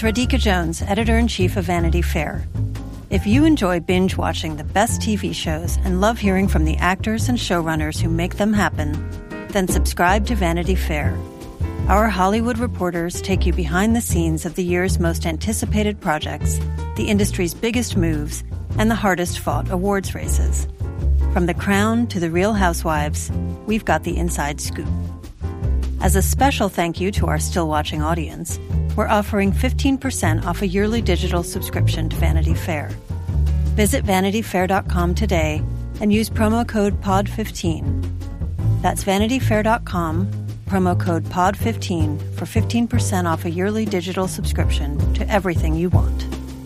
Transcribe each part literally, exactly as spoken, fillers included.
It's Radhika Jones, Editor-in-Chief of Vanity Fair. If you enjoy binge-watching the best T V shows and love hearing from the actors and showrunners who make them happen, then subscribe to Vanity Fair. Our Hollywood reporters take you behind the scenes of the year's most anticipated projects, the industry's biggest moves, and the hardest-fought awards races. From The Crown to The Real Housewives, we've got the inside scoop. As a special thank you to our still-watching audience, we're offering fifteen percent off a yearly digital subscription to Vanity Fair. Visit vanity fair dot com today and use promo code P O D fifteen. That's vanity fair dot com, promo code P O D fifteen for fifteen percent off a yearly digital subscription to everything you want.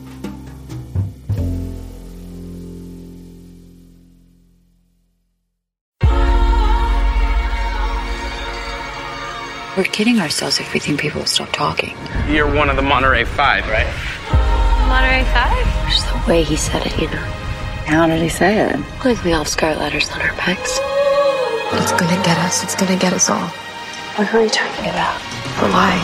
We're kidding ourselves if we think people will stop talking. You're one of the Monterey Five, right? Monterey Five? Just the way he said it, you know. How did he say it? Like we all have scarlet letters on our pecs. It's gonna get us. It's gonna get us all. What are you talking about? Or why?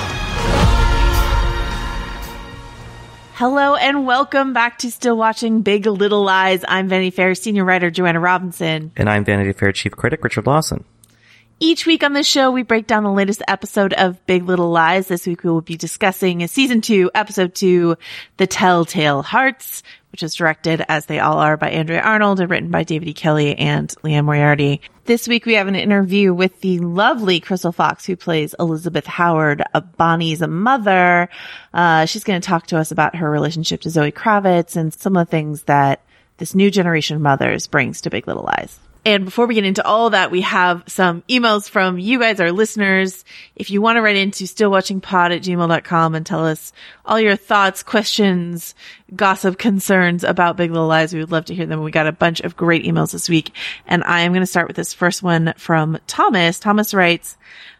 Hello and welcome back to Still Watching Big Little Lies. I'm Vanity Fair senior writer Joanna Robinson. And I'm Vanity Fair chief critic Richard Lawson. Each week on this show, we break down the latest episode of Big Little Lies. This week, we will be discussing season two, episode two, The Telltale Hearts, which is directed, as they all are, by Andrea Arnold and written by David E. Kelley and Liane Moriarty. This week, we have an interview with the lovely Crystal Fox, who plays Elizabeth Howard, Bonnie's mother. Uh, she's going to talk to us about her relationship to Zoe Kravitz and some of the things that this new generation of mothers brings to Big Little Lies. And before we get into all of that, we have some emails from you guys, our listeners. If you want to write into stillwatchingpod at gmail dot com and tell us all your thoughts, questions, gossip, concerns about Big Little Lies, we would love to hear them. We got a bunch of great emails this week. And I am going to start with this first one from Thomas. Thomas writes,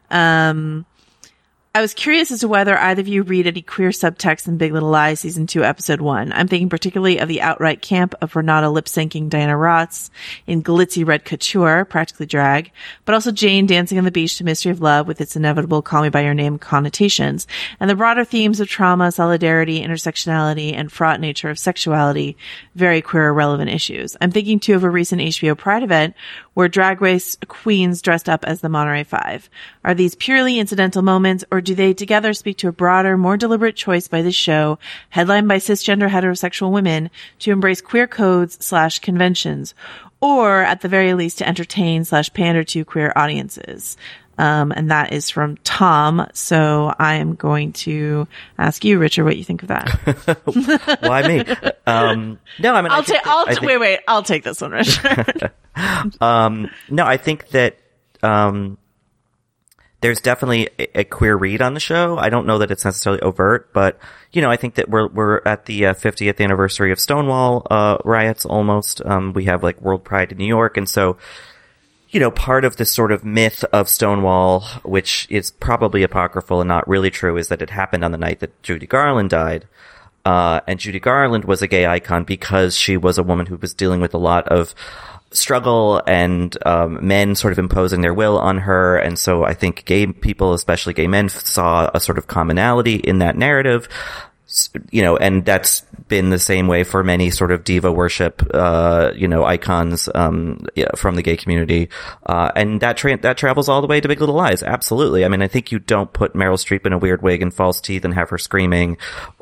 um, I was curious as to whether either of you read any queer subtext in Big Little Lies season two, episode one. I'm thinking particularly of the outright camp of Renata lip-syncing Diana Ross in glitzy red couture, practically drag, but also Jane dancing on the beach to Mystery of Love with its inevitable Call Me By Your Name connotations, and the broader themes of trauma, solidarity, intersectionality, and fraught nature of sexuality, very queer relevant issues. I'm thinking too of a recent H B O Pride event where drag race queens dressed up as the Monterey Five. Are these purely incidental moments, or do they together speak to a broader, more deliberate choice by this show, headlined by cisgender heterosexual women, to embrace queer codes slash conventions, or at the very least to entertain slash pander to queer audiences? Um, and that is from Tom. So I am going to ask you, Richard, what you think of that. Why me? Um, no, I mean, I'll I think take, I'll, that, I think, wait, wait, I'll take this one, Richard. um, no, I think that, um, there's definitely a, a queer read on the show. I don't know that it's necessarily overt, but, you know, I think that we're, we're at the uh, fiftieth anniversary of Stonewall, uh, riots almost. Um, we have like World Pride in New York. And so, you know, part of this sort of myth of Stonewall, which is probably apocryphal and not really true, is that it happened on the night that Judy Garland died. Uh, and Judy Garland was a gay icon because she was a woman who was dealing with a lot of struggle and um, men sort of imposing their will on her. And so I think gay people, especially gay men, saw a sort of commonality in that narrative. You know, and that's been the same way for many sort of diva worship, uh, you know, icons, um, from the gay community. Uh, and that tra- that travels all the way to Big Little Lies. Absolutely. I mean, I think you don't put Meryl Streep in a weird wig and false teeth and have her screaming,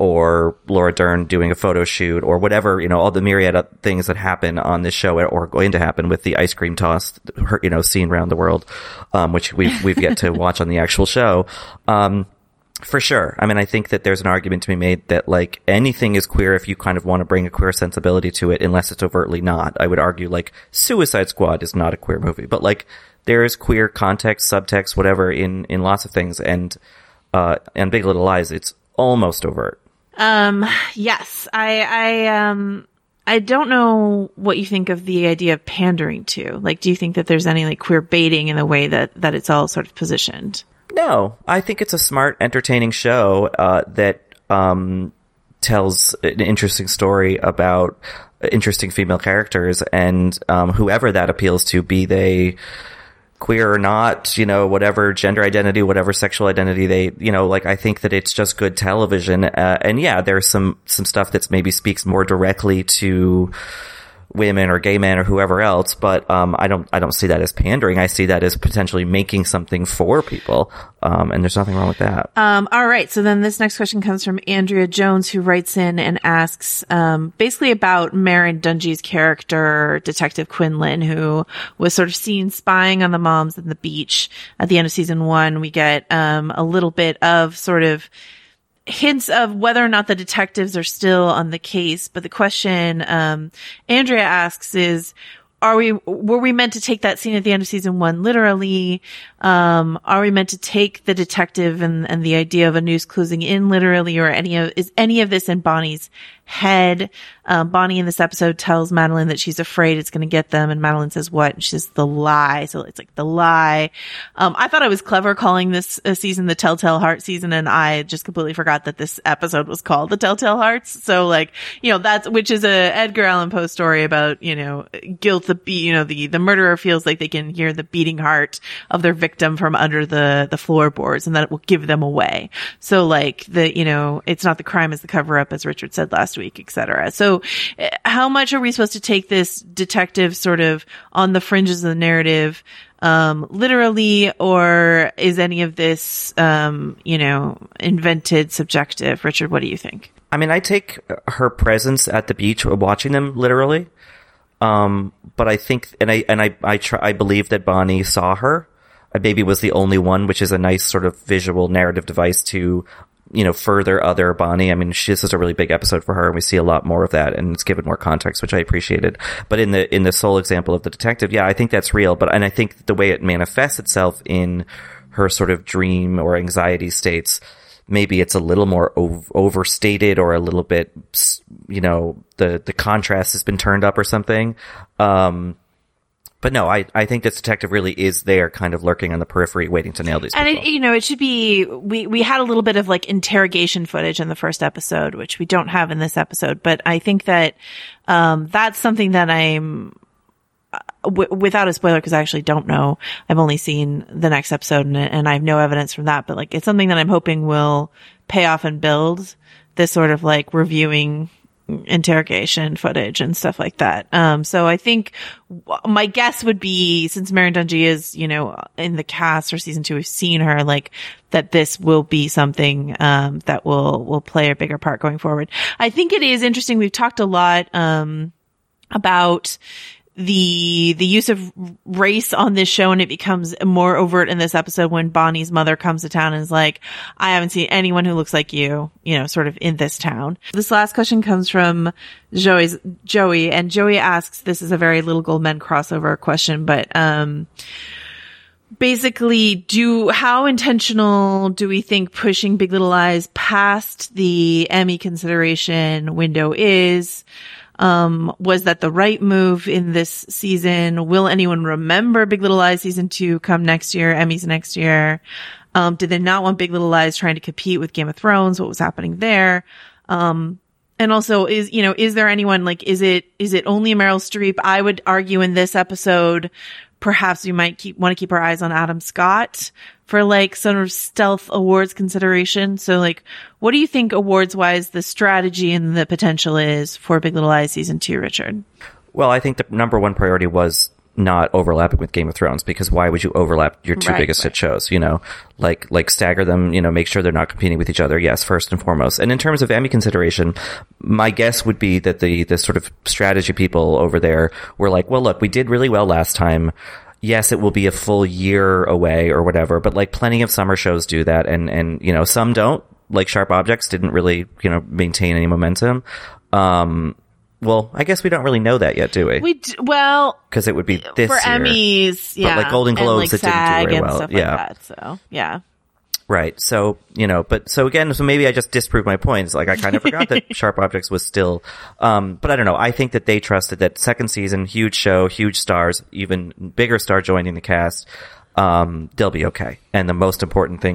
or Laura Dern doing a photo shoot, or whatever, you know, all the myriad of things that happen on this show or going to happen with the ice cream toss, you know, seen around the world, um, which we've, we've yet to watch on the actual show. Um, For sure. I mean, I think that there's an argument to be made that, like, anything is queer if you kind of want to bring a queer sensibility to it, unless it's overtly not. I would argue, like, Suicide Squad is not a queer movie, but, like, there is queer context, subtext, whatever, in, in lots of things. And, uh, and Big Little Lies, it's almost overt. Um, yes. I, I, um, I don't know what you think of the idea of pandering to. Like, do you think that there's any, like, queer baiting in the way that, that it's all sort of positioned? No, I think it's a smart, entertaining show, uh, that, um, tells an interesting story about interesting female characters, and, um, whoever that appeals to, be they queer or not, you know, whatever gender identity, whatever sexual identity they, you know, like I think that it's just good television. Uh, and yeah, there's some, some stuff that's maybe speaks more directly to women or gay men or whoever else, but um I don't I don't see that as pandering. I see that as potentially making something for people. Um and there's nothing wrong with that. Um all right, so then this next question comes from Andrea Jones, who writes in and asks um basically about Meryn Dungey's character, Detective Quinlan, who was sort of seen spying on the moms on the beach at the end of season one. We get um a little bit of sort of hints of whether or not the detectives are still on the case. But the question, um, Andrea asks is, are we, were we meant to take that scene at the end of season one literally? Um, are we meant to take the detective and, and the idea of a noose closing in literally, or any of, is any of this in Bonnie's head? Um, Bonnie in this episode tells Madeline that she's afraid it's going to get them. And Madeline says, what? And she says, the lie. So it's like the lie. Um, I thought I was clever calling this uh, season the Telltale Heart season. And I just completely forgot that this episode was called the Telltale Hearts. So like, you know, that's, which is a Edgar Allan Poe story about, you know, guilt, the, you know, the, the murderer feels like they can hear the beating heart of their victim from under the, the floorboards, and that it will give them away. So like the, you know, it's not the crime, it's the cover up, as Richard said last week, et cetera. So how much are we supposed to take this detective sort of on the fringes of the narrative, um, literally, or is any of this, um, you know, invented, subjective? Richard, what do you think? I mean, I take her presence at the beach watching them literally. Um, but I think, and I, and I, I try, I believe that Bonnie saw her. Maybe was the only one, which is a nice sort of visual narrative device to, you know, further other Bonnie. I mean, she, this is a really big episode for her, and we see a lot more of that, and it's given more context, which I appreciated. But in the, in the sole example of the detective, yeah, I think that's real. But, and I think the way it manifests itself in her sort of dream or anxiety states, maybe it's a little more ov- overstated or a little bit, you know, the, the contrast has been turned up or something. Um, But no, I, I think this detective really is there kind of lurking on the periphery waiting to nail these people. And, it, you know, it should be, we, we had a little bit of like interrogation footage in the first episode, which we don't have in this episode. But I think that, um, that's something that I'm, w- without a spoiler, because I actually don't know. I've only seen the next episode and, and I have no evidence from that. But like, it's something that I'm hoping will pay off and build this sort of like reviewing interrogation footage and stuff like that. Um, so I think my guess would be, since Meryn Dungey is, you know, in the cast for season two, we've seen her, like, that this will be something, um, that will, will play a bigger part going forward. I think it is interesting. We've talked a lot, um, about the, the use of race on this show, and it becomes more overt in this episode when Bonnie's mother comes to town and is like, I haven't seen anyone who looks like you, you know, sort of in this town. This last question comes from Joey's, Joey, and Joey asks, this is a very Little Gold Men crossover question, but, um, basically, do, how intentional do we think pushing Big Little Lies past the Emmy consideration window is? Um, was that the right move in this season? Will anyone remember Big Little Lies season two come next year, Emmys next year? Um, did they not want Big Little Lies trying to compete with Game of Thrones? What was happening there? Um, and also is, you know, is there anyone, like, is it, is it only Meryl Streep? I would argue in this episode, perhaps we might keep, want to keep our eyes on Adam Scott for like sort of stealth awards consideration. So like, what do you think awards wise the strategy and the potential is for Big Little Lies season two, Richard? Well, I think the number one priority was not overlapping with Game of Thrones, because why would you overlap your two right, biggest right. hit shows? You know, like, like stagger them, you know, make sure they're not competing with each other. Yes, first and foremost. And in terms of Emmy consideration, my guess would be that the, the sort of strategy people over there were like, well, look, we did really well last time. Yes, it will be a full year away or whatever, but like plenty of summer shows do that. And, and, you know, some don't, like Sharp Objects didn't really, you know, maintain any momentum. Um, well, I guess we don't really know that yet, do we? We, d- well, cause it would be this for year. Emmys, yeah. But like Golden Globes, and, like, it didn't do very and well. Stuff yeah. like that, so, yeah. Right. So, you know, but so again, so maybe I just disproved my points. Like I kind of forgot that Sharp Objects was still, um, but I don't know. I think that they trusted that second season, huge show, huge stars, even bigger star joining the cast. Um, they'll be okay. And the most important thing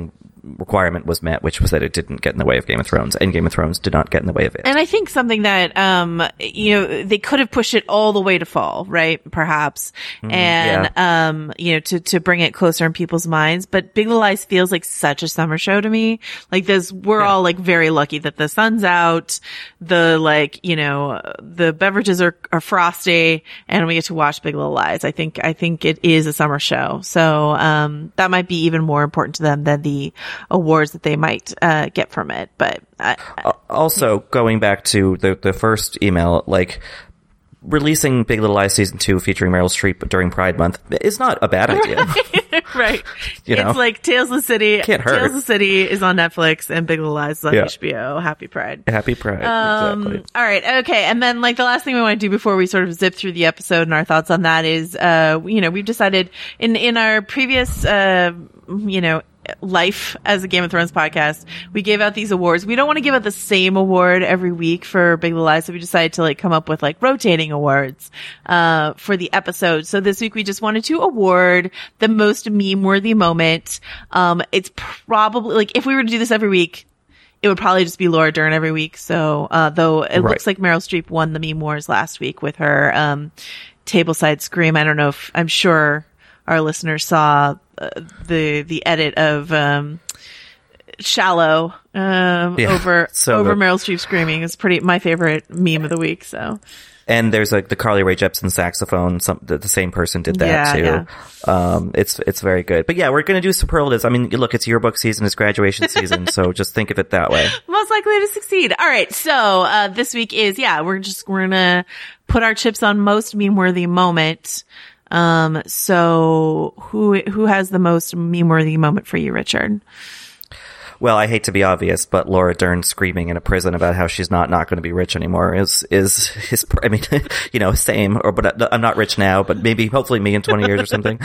requirement was met, which was that it didn't get in the way of Game of Thrones, and Game of Thrones did not get in the way of it. And I think something that, um, you know, they could have pushed it all the way to fall, right? Perhaps. Mm, and, yeah. um, you know, to, to bring it closer in people's minds. But Big Little Lies feels like such a summer show to me. Like this, we're yeah. all like very lucky that the sun's out, the like, you know, the beverages are, are frosty, and we get to watch Big Little Lies. I think, I think it is a summer show. So, um, that might be even more important to them than the awards that they might, uh, get from it. But, I, I, also going back to the, the first email, like, releasing Big Little Lies season two featuring Meryl Streep during Pride Month is not a bad idea. Right. right. You know? It's like Tales of the City. Can't hurt. Tales of the City is on Netflix and Big Little Lies is on yeah. H B O. Happy Pride. Happy Pride. Um, exactly. All right. Okay. And then like the last thing we want to do before we sort of zip through the episode and our thoughts on that is, uh, you know, we've decided in, in our previous, uh, you know, life as a Game of Thrones podcast, we gave out these awards. We don't want to give out the same award every week for Big Little Lies, so we decided to like come up with like rotating awards uh for the episode. So this week we just wanted to award the most meme-worthy moment. Um it's probably like if we were to do this every week, it would probably just be Laura Dern every week. So uh though it right. looks like Meryl Streep won the meme wars last week with her um tableside scream. I don't know if I'm sure our listeners saw uh, the the edit of um, "Shallow" um, yeah, over so over the- Meryl Streep screaming. It's pretty my favorite meme of the week. So, and there's like the Carly Rae Jepsen saxophone. Some the, the same person did that yeah, too. Yeah. Um, it's it's very good. But yeah, we're gonna do superlatives. I mean, look, it's yearbook season, it's graduation season, so just think of it that way. Most likely to succeed. All right, so uh, this week is yeah, we're just we're gonna put our chips on most meme-worthy moment. Um, so who, who has the most meme-worthy moment for you, Richard? Well, I hate to be obvious, but Laura Dern screaming in a prison about how she's not, not going to be rich anymore is, is his, I mean, you know, same, or, but I'm not rich now, but maybe, hopefully me in twenty years or something.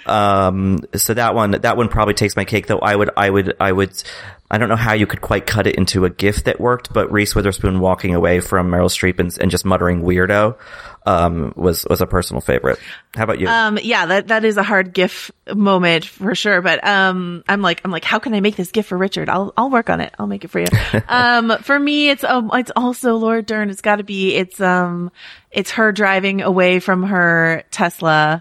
Um, so that one, that one probably takes my cake, though. I would, I would, I would, I don't know how you could quite cut it into a GIF that worked, but Reese Witherspoon walking away from Meryl Streep and, and just muttering weirdo, um, was, was a personal favorite. How about you? Um, yeah, that, that is a hard GIF moment for sure. But, um, I'm like, I'm like, how can I make this GIF for Richard? I'll, I'll work on it. I'll make it for you. um, for me, it's, um, it's also Laura Dern. It's gotta be, it's, um, it's her driving away from her Tesla.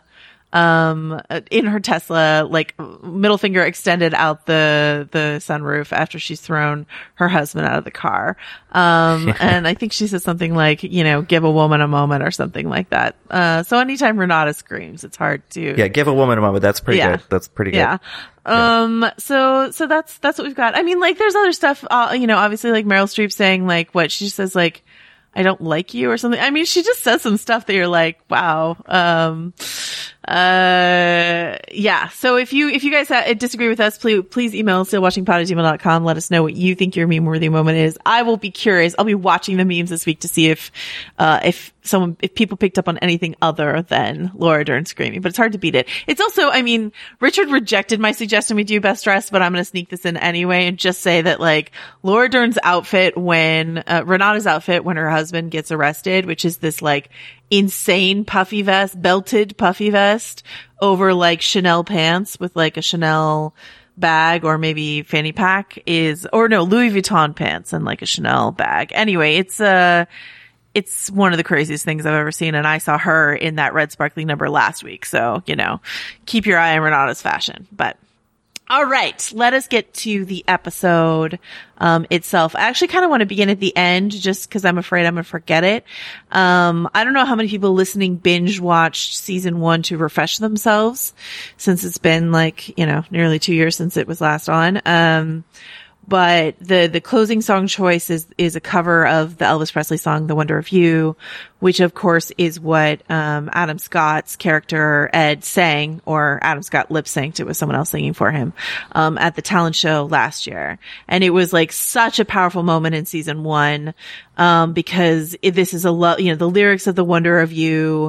Um, in her Tesla, like middle finger extended out the, the sunroof after she's thrown her husband out of the car. Um, and I think she says something like, you know, give a woman a moment or something like that. Uh, so anytime Renata screams, it's hard to. Yeah, give a woman a moment. That's pretty yeah. good. That's pretty good. Yeah. Um, yeah. so, so that's, that's what we've got. I mean, like there's other stuff, uh, you know, obviously like Meryl Streep saying like what she says, like, I don't like you or something. I mean, she just says some stuff that you're like, wow. Um, uh, yeah. So if you, if you guys ha- disagree with us, please, please email stillwatchingpod at gmail dot com. Let us know what you think your meme-worthy moment is. I will be curious. I'll be watching the memes this week to see if, uh, if someone, if people picked up on anything other than Laura Dern screaming, but it's hard to beat it. It's also, I mean, Richard rejected my suggestion we do best dressed, but I'm going to sneak this in anyway and just say that like Laura Dern's outfit when, uh, Renata's outfit when her husband gets arrested, which is this like insane puffy vest, belted puffy vest over like Chanel pants with like a Chanel bag or maybe fanny pack is, or no, Louis Vuitton pants and like a Chanel bag. Anyway, it's, uh, it's one of the craziest things I've ever seen. And I saw her in that red sparkly number last week. So, you know, keep your eye on Renata's fashion, but all right, let us get to the episode um itself. I actually kind of want to begin at the end just because I'm afraid I'm going to forget it. Um I don't know how many people listening binge watched season one to refresh themselves since it's been like, you know, nearly two years since it was last on. Um But the, the closing song choice is, is a cover of the Elvis Presley song, The Wonder of You, which of course is what, um, Adam Scott's character Ed sang, or Adam Scott lip synced. It was someone else singing for him, um, at the talent show last year. And it was like such a powerful moment in season one, um, because it, this is a lo- you know, the lyrics of The Wonder of You,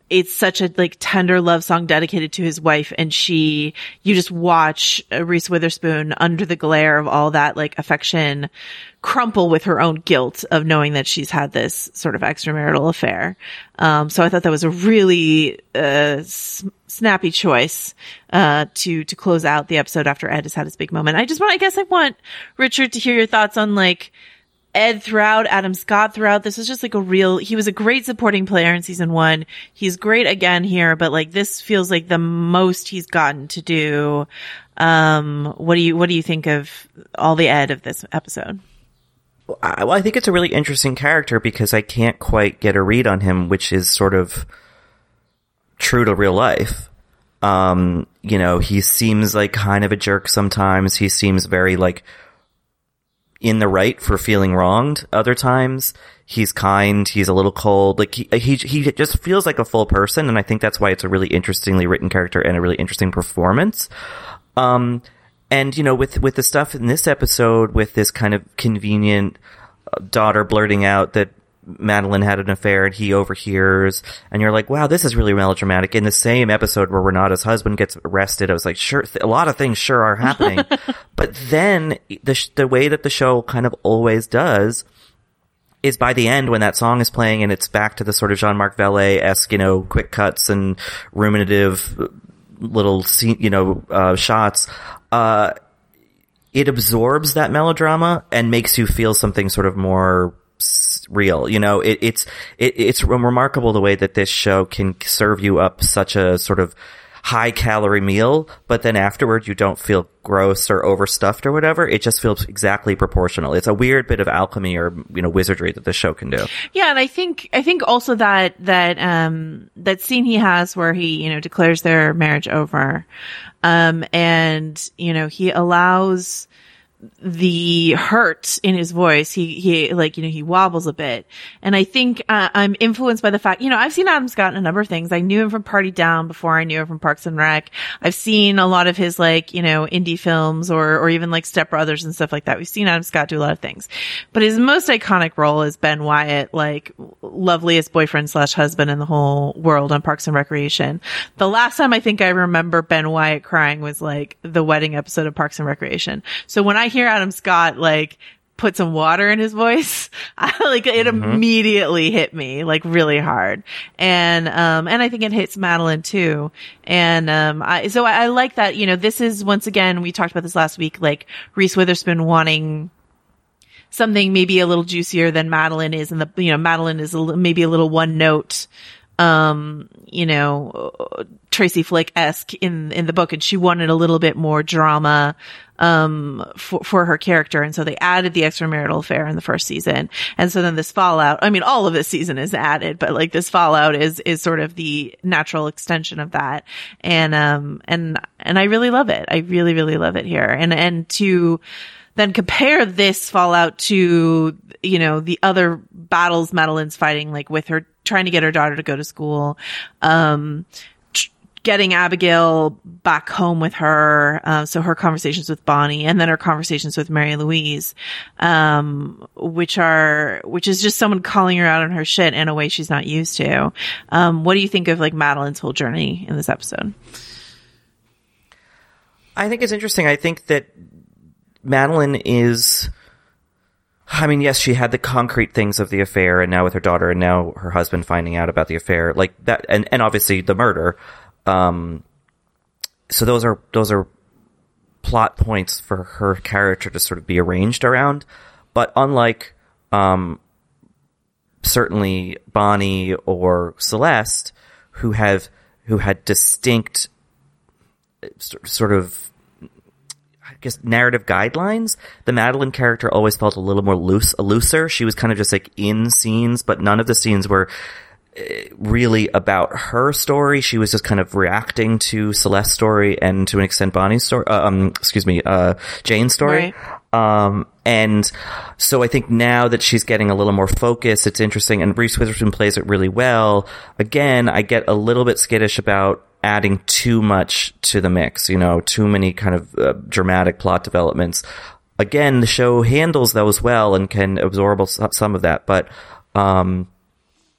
it's such a like tender love song dedicated to his wife, and she, you just watch Reese Witherspoon under the glare of all that like affection crumple with her own guilt of knowing that she's had this sort of extramarital affair. Um, so I thought that was a really uh, s- snappy choice uh, to to close out the episode after Ed has had his big moment. I just want, I guess, I want Richard to hear your thoughts on like Ed throughout, Adam Scott throughout. This was just like a real, he was a great supporting player in season one. He's great again here, but like this feels like the most he's gotten to do. Um, what do you, what do you think of all the Ed of this episode? I, well, I think it's a really interesting character because I can't quite get a read on him, which is sort of true to real life. Um, you know, he seems like kind of a jerk sometimes. He seems very like in the right for feeling wronged. Other times he's kind, he's a little cold. Like he, he, he just feels like a full person. And I think that's why it's a really interestingly written character and a really interesting performance. Um, and you know, with, with the stuff in this episode, with this kind of convenient daughter blurting out that Madeline had an affair and he overhears, and you're like, wow, this is really melodramatic. In the same episode where Renata's husband gets arrested, I was like, sure, th- a lot of things sure are happening. But then the sh- the way that the show kind of always does is by the end when that song is playing and it's back to the sort of Jean-Marc Vallée-esque, you know, quick cuts and ruminative little scene, you know, uh, shots, uh, it absorbs that melodrama and makes you feel something sort of more real. You know, it, it's, it, it's remarkable the way that this show can serve you up such a sort of high calorie meal, but then afterward you don't feel gross or overstuffed or whatever. It just feels exactly proportional. It's a weird bit of alchemy or, you know, wizardry that this show can do. Yeah. And I think, I think also that, that, um, that scene he has where he, you know, declares their marriage over, um, and, you know, he allows the hurt in his voice. He, he, like, you know, he wobbles a bit. And I think, uh, I'm influenced by the fact, you know, I've seen Adam Scott in a number of things. I knew him from Party Down before I knew him from Parks and Rec. I've seen a lot of his, like, you know, indie films or, or even like Step Brothers and stuff like that. We've seen Adam Scott do a lot of things. But his most iconic role is Ben Wyatt, like, loveliest boyfriend slash husband in the whole world on Parks and Recreation. The last time I think I remember Ben Wyatt crying was like the wedding episode of Parks and Recreation. So when I hear Adam Scott like put some water in his voice, I, like it mm-hmm. immediately hit me like really hard. And um and I think it hits Madeline too. And um I so I, I like that, you know, this is once again, we talked about this last week, like Reese Witherspoon wanting something maybe a little juicier than Madeline is, and the, you know, Madeline is a, maybe a little one note um you know Tracy Flick-esque in in the book, and she wanted a little bit more drama um for for her character, and so they added the extramarital affair in the first season. And so then this fallout, I mean all of this season is added, but like this fallout is is sort of the natural extension of that. And um and and I really love it. I really really love it here. And and to then compare this fallout to, you know, the other battles Madeline's fighting, like with her trying to get her daughter to go to school, um, tr- getting Abigail back home with her. Uh, so her conversations with Bonnie, and then her conversations with Mary Louise, um, which are, which is just someone calling her out on her shit in a way she's not used to. Um, what do you think of like Madeline's whole journey in this episode? I think it's interesting. I think that Madeline is, I mean, yes, she had the concrete things of the affair, and now with her daughter, and now her husband finding out about the affair, like that, and, and obviously the murder. Um, so those are, those are plot points for her character to sort of be arranged around. But unlike, um, certainly Bonnie or Celeste, who have, who had distinct sort of, I guess, narrative guidelines, the Madeline character always felt a little more loose, looser. She was kind of just like in scenes, but none of the scenes were really about her story. She was just kind of reacting to Celeste's story and to an extent Bonnie's story, uh, um, excuse me, uh, Jane's story. Right. Um, and so I think now that she's getting a little more focus, it's interesting, and Reese Witherspoon plays it really well. Again, I get a little bit skittish about adding too much to the mix, you know, too many kind of uh, dramatic plot developments. Again, the show handles those well and can absorb some of that, but um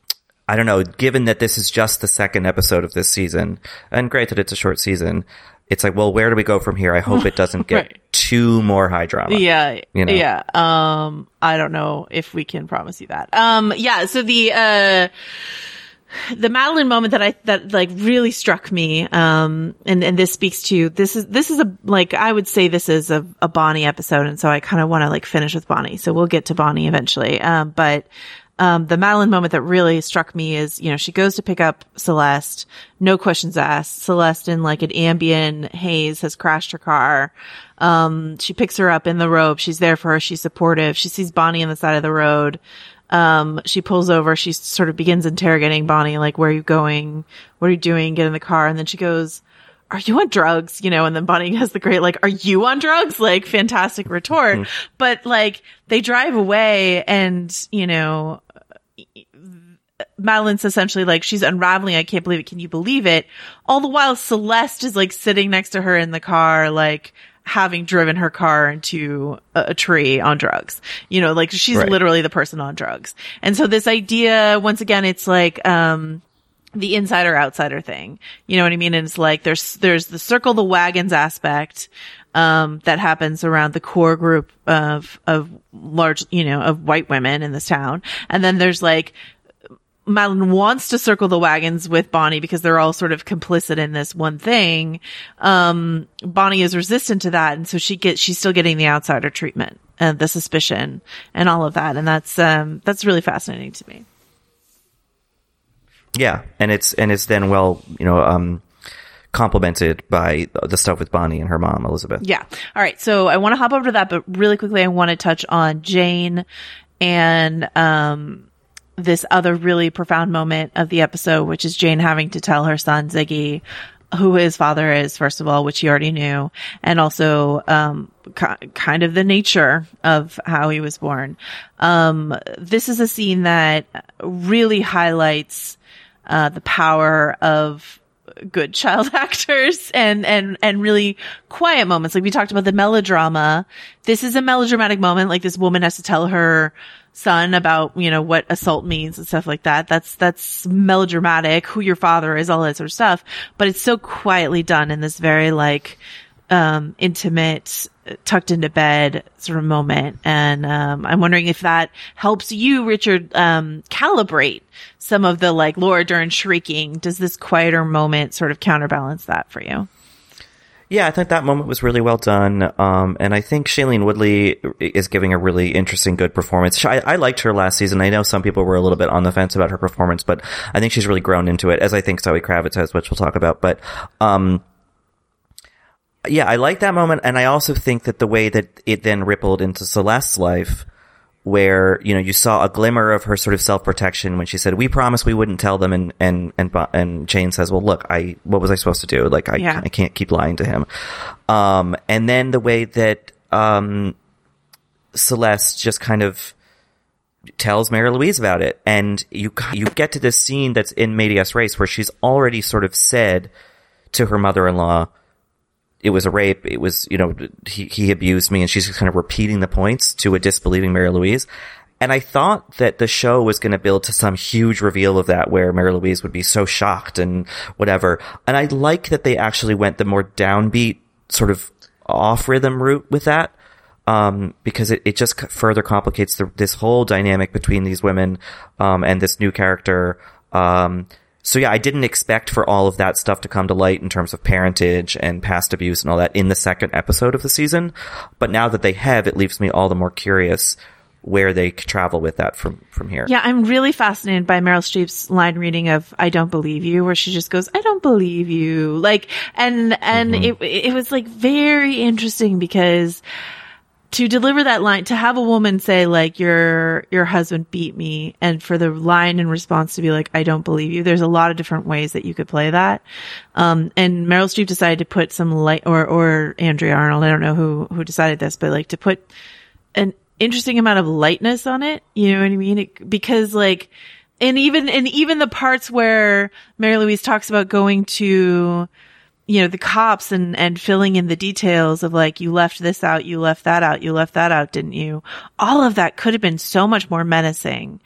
I don't know, given that this is just the second episode of this season, and granted it's a short season, it's like, well, where do we go from here? I hope it doesn't get right. two more high drama. Yeah. You know? Yeah. Um, I don't know if we can promise you that. Um, yeah. So the, uh, the Madeline moment that I, that like really struck me, um, and, and this speaks to, this is, this is a, like, I would say this is a, a Bonnie episode. And so I kind of want to like finish with Bonnie. So we'll get to Bonnie eventually. Um, but, Um, the Madeline moment that really struck me is, you know, she goes to pick up Celeste, no questions asked. Celeste in like an Ambien haze has crashed her car. Um, she picks her up in the robe. She's there for her. She's supportive. She sees Bonnie on the side of the road. Um, she pulls over. She sort of begins interrogating Bonnie, like, where are you going? What are you doing? Get in the car. And then she goes, are you on drugs? You know, and then Bonnie has the great, like, are you on drugs? Like, fantastic retort. Mm. But like, they drive away and, you know, Madeline's essentially like, she's unraveling. I can't believe it. Can you believe it? All the while Celeste is like sitting next to her in the car, like having driven her car into a, a tree on drugs. You know, like she's right. literally the person on drugs. And so this idea, once again, it's like, um, the insider outsider thing. You know what I mean? And it's like, there's, there's the circle the wagons aspect, um, that happens around the core group of, of large, you know, of white women in this town. And then there's like, Madeline wants to circle the wagons with Bonnie because they're all sort of complicit in this one thing. Um, Bonnie is resistant to that. And so she gets, she's still getting the outsider treatment and the suspicion and all of that. And that's, um, that's really fascinating to me. Yeah. And it's, and it's then, well, you know, um, complemented by the stuff with Bonnie and her mom, Elizabeth. Yeah. All right. So I want to hop over to that, but really quickly, I want to touch on Jane and, um, this other really profound moment of the episode, which is Jane having to tell her son, Ziggy, who his father is, first of all, which he already knew, and also, um, ki- kind of the nature of how he was born. Um, this is a scene that really highlights, uh, the power of good child actors and, and, and really quiet moments. Like we talked about the melodrama. This is a melodramatic moment. Like this woman has to tell her son about, you know, what assault means and stuff like that. That's, that's melodramatic, who your father is, all that sort of stuff. But it's so quietly done in this very like, um, intimate, tucked into bed sort of moment. And, um, I'm wondering if that helps you, Richard, um, calibrate some of the like Laura Dern shrieking. Does this quieter moment sort of counterbalance that for you? Yeah, I think that moment was really well done. Um, and I think Shailene Woodley is giving a really interesting, good performance. I, I liked her last season. I know some people were a little bit on the fence about her performance, but I think she's really grown into it, as I think Zoe Kravitz has, which we'll talk about. But, um, yeah, I like that moment. And I also think that the way that it then rippled into Celeste's life, where, you know, you saw a glimmer of her sort of self-protection when she said, we promised we wouldn't tell them. And, and, and, and Jane says, well, look, I, what was I supposed to do? Like, I, yeah. I can't keep lying to him. Um, and then the way that, um, Celeste just kind of tells Mary Louise about it. And you, you get to this scene that's in Medias Res where she's already sort of said to her mother-in-law, it was a rape. It was, you know, he, he abused me, and she's just kind of repeating the points to a disbelieving Mary Louise. And I thought that the show was going to build to some huge reveal of that where Mary Louise would be so shocked and whatever. And I like that they actually went the more downbeat sort of off rhythm route with that. Um, because it, it just further complicates the, this whole dynamic between these women, um, and this new character. Um, So yeah, I didn't expect for all of that stuff to come to light in terms of parentage and past abuse and all that in the second episode of the season. But now that they have, it leaves me all the more curious where they travel with that from, from here. Yeah, I'm really fascinated by Meryl Streep's line reading of I Don't Believe You, where she just goes, I don't believe you. Like, and, and mm-hmm. it, it was like very interesting because to deliver that line, to have a woman say like, your, your husband beat me, and for the line in response to be like, I don't believe you. There's a lot of different ways that you could play that. Um, and Meryl Streep decided to put some light, or, or Andrea Arnold, I don't know who, who decided this, but like to put an interesting amount of lightness on it. You know what I mean? It, because like, and even, and even the parts where Mary Louise talks about going to, you know, the cops and, and filling in the details of like, you left this out, you left that out, you left that out, didn't you? All of that could have been so much more menacing.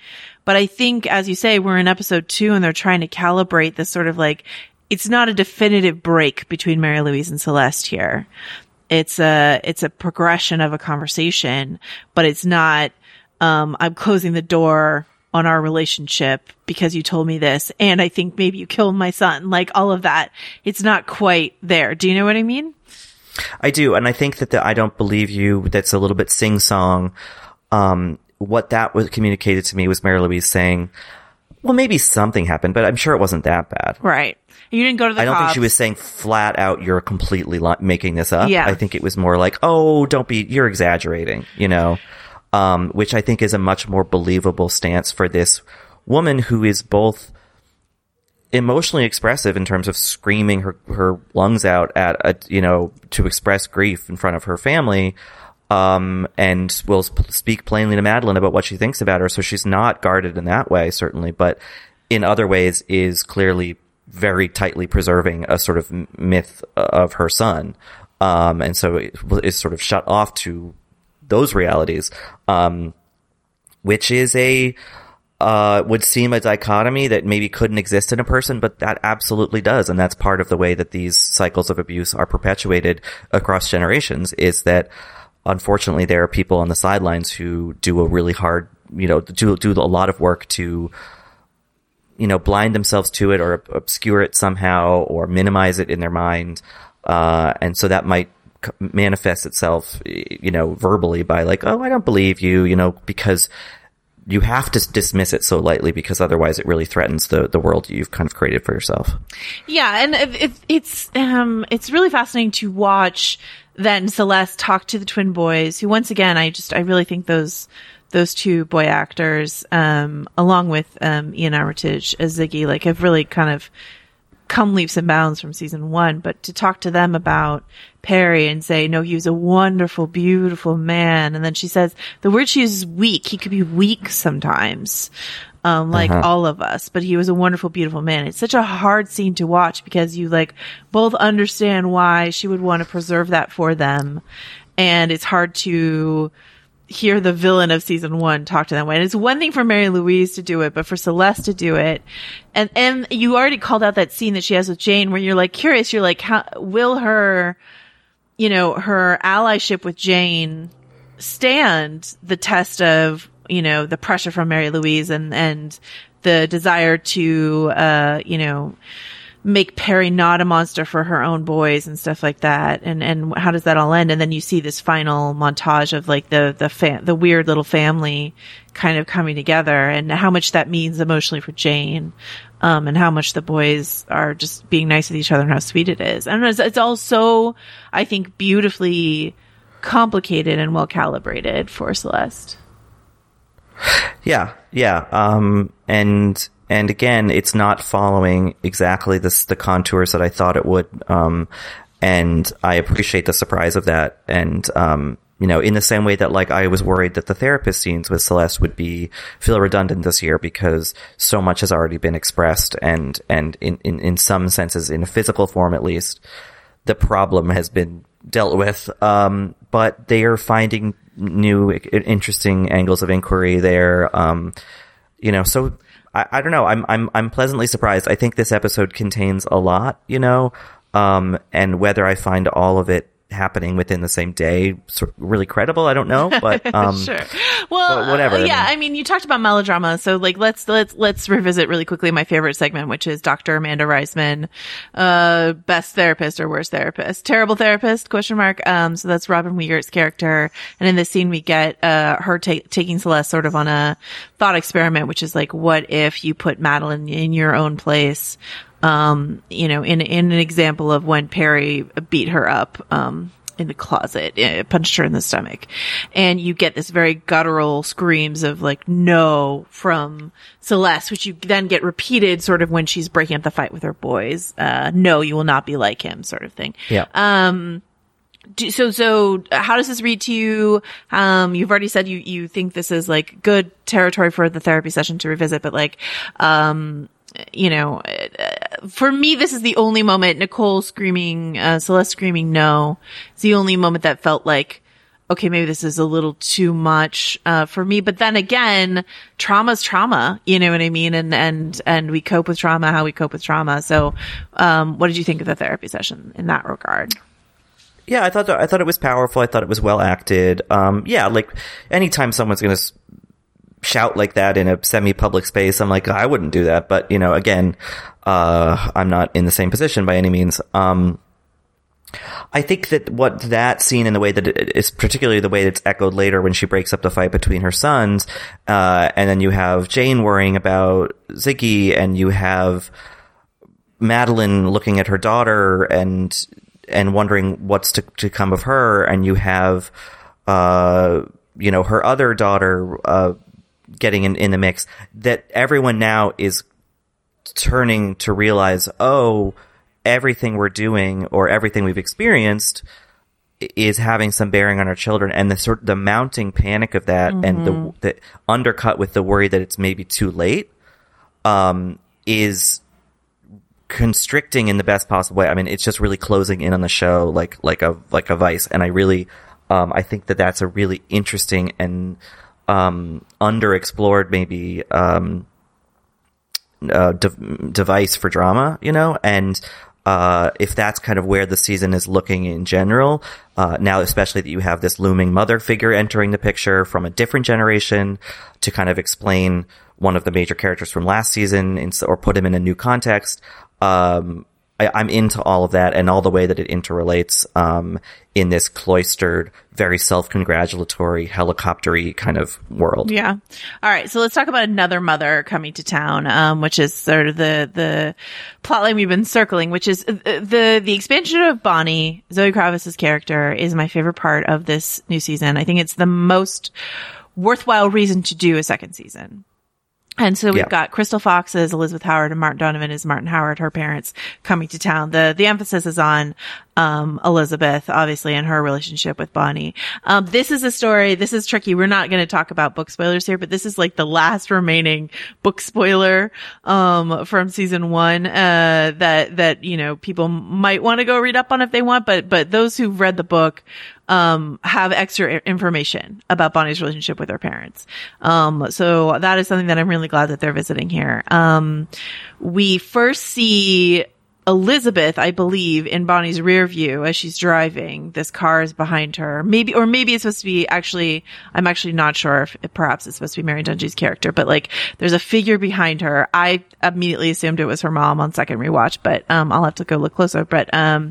But I think, as you say, we're in episode two and they're trying to calibrate this sort of like, it's not a definitive break between Mary Louise and Celeste here. It's a, it's a progression of a conversation, but it's not, um, I'm closing the door on our relationship because you told me this. And I think maybe you killed my son. Like all of that. It's not quite there. Do you know what I mean? I do. And I think that the I don't believe you, that's a little bit sing song. Um, what that was communicated to me was Mary Louise saying, well, maybe something happened, but I'm sure it wasn't that bad. Right. You didn't go to the I don't cops. think she was saying flat out, you're completely li- making this up. Yeah. I think it was more like, oh, don't be, you're exaggerating, you know, um, which I think is a much more believable stance for this woman who is both emotionally expressive in terms of screaming her, her lungs out at, a, you know, to express grief in front of her family, um, and will sp- speak plainly to Madeline about what she thinks about her. So she's not guarded in that way, certainly, but in other ways is clearly very tightly preserving a sort of myth of her son. Um, and so it is sort of shut off to those realities, um, which is a, uh, would seem a dichotomy that maybe couldn't exist in a person, but that absolutely does. And that's part of the way that these cycles of abuse are perpetuated across generations, is that unfortunately there are people on the sidelines who do a really hard, you know, do, do a lot of work to, you know, blind themselves to it or obscure it somehow or minimize it in their mind. Uh, and so that might c- manifest itself, you know, verbally by like, oh, I don't believe you, you know, because you have to dismiss it so lightly because otherwise it really threatens the, the world you've kind of created for yourself. Yeah. And it, it, it's, um, it's really fascinating to watch then Celeste talk to the twin boys who, once again, I just, I really think those, those two boy actors, um, along with, um, Ian Armitage as Ziggy, like have really kind of come leaps and bounds from season one. But to talk to them about Perry and say, no, he was a wonderful, beautiful man. And then she says the word she uses is weak. He could be weak sometimes, um, like uh-huh. all of us, but he was a wonderful, beautiful man. It's such a hard scene to watch because you like both understand why she would want to preserve that for them. And it's hard to hear the villain of season one talk to them. And it's one thing for Mary Louise to do it, but for Celeste to do it. And, and you already called out that scene that she has with Jane where you're like curious, you're like, how will her, you know, her allyship with Jane stand the test of, you know, the pressure from Mary Louise and, and the desire to, uh, you know, make Perry not a monster for her own boys and stuff like that. And, and how does that all end? And then you see this final montage of like the, the fa- the weird little family kind of coming together and how much that means emotionally for Jane. Um, and how much the boys are just being nice with each other and how sweet it is. I don't know. It's, it's all so, I think, beautifully complicated and well calibrated for Celeste. Yeah. Yeah. Um, and, And again, it's not following exactly this, the contours that I thought it would. Um, and I appreciate the surprise of that. And, um, you know, in the same way that like I was worried that the therapist scenes with Celeste would be, feel redundant this year because so much has already been expressed and, and in, in, in some senses, in a physical form at least, the problem has been dealt with. Um, but they are finding new, interesting angles of inquiry there. Um, you know, so, I, I don't know. I'm, I'm, I'm pleasantly surprised. I think this episode contains a lot, you know, um, and whether I find all of it happening within the same day sort of really credible, I don't know, but, um, sure. Well, but whatever. Uh, yeah. I mean, I mean, you talked about melodrama. So like, let's, let's, let's revisit really quickly my favorite segment, which is Doctor Amanda Reisman, uh, best therapist or worst therapist, terrible therapist, question mark. Um, so that's Robin Wiegert's character. And in this scene, we get, uh, her ta- taking Celeste sort of on a thought experiment, which is like, what if you put Madeline in your own place? Um, you know, in, in an example of when Perry beat her up, um, in the closet, uh, punched her in the stomach. And you get this very guttural screams of like, no, from Celeste, which you then get repeated sort of when she's breaking up the fight with her boys. Uh, no, you will not be like him sort of thing. Yeah. Um, do, so, so how does this read to you? Um, you've already said you, you think this is like good territory for the therapy session to revisit, but like, um, you know, for me, this is the only moment Nicole screaming, uh, Celeste screaming no. It's the only moment that felt like okay, maybe this is a little too much uh, for me. But then again, trauma's trauma. You know what I mean? And and and we cope with trauma how we cope with trauma. So, um, what did you think of the therapy session in that regard? Yeah, I thought that, I thought it was powerful. I thought it was well acted. Um, yeah, like anytime someone's going to s- shout like that in a semi-public space, I'm like, I wouldn't do that. But you know, again, uh, I'm not in the same position by any means. Um, I think that what that scene and the way that it is, particularly the way that it's echoed later when she breaks up the fight between her sons, uh, and then you have Jane worrying about Ziggy, and you have Madeline looking at her daughter and and wondering what's to, to come of her, and you have, uh, you know, her other daughter uh, getting in, in the mix. That everyone now is turning to realize, oh, everything we're doing or everything we've experienced is having some bearing on our children, and the sort the mounting panic of that, mm-hmm. and the, the undercut with the worry that it's maybe too late, um, is constricting in the best possible way. I mean, it's just really closing in on the show like like a like a vice, and I really, um, I think that that's a really interesting and um, underexplored maybe um, uh, de- device for drama, you know, and. Uh, if that's kind of where the season is looking in general, uh, now especially that you have this looming mother figure entering the picture from a different generation to kind of explain one of the major characters from last season in, or put him in a new context, um, I, I'm into all of that and all the way that it interrelates um, in this cloistered, very self-congratulatory, helicopter-y kind of world. Yeah. All right. So let's talk about another mother coming to town, um, which is sort of the the plotline we've been circling, which is the the expansion of Bonnie. Zoe Kravitz's character is my favorite part of this new season. I think it's the most worthwhile reason to do a second season. And so we've yeah. got Crystal Fox as Elizabeth Howard and Martin Donovan as Martin Howard, her parents, coming to town. The the emphasis is on um Elizabeth, obviously, and her relationship with Bonnie. Um this is a story, this is tricky. We're not going to talk about book spoilers here, but this is like the last remaining book spoiler um from season one uh that that you know people might want to go read up on if they want, but but those who've read the book um, have extra information about Bonnie's relationship with her parents. Um, so that is something that I'm really glad that they're visiting here. Um, we first see Elizabeth, I believe, in Bonnie's rear view as she's driving. This car is behind her. Maybe, or maybe it's supposed to be actually, I'm actually not sure if it, perhaps it's supposed to be Mary Dungy's character, but like there's a figure behind her. I immediately assumed it was her mom on second rewatch, but, um, I'll have to go look closer. But, um,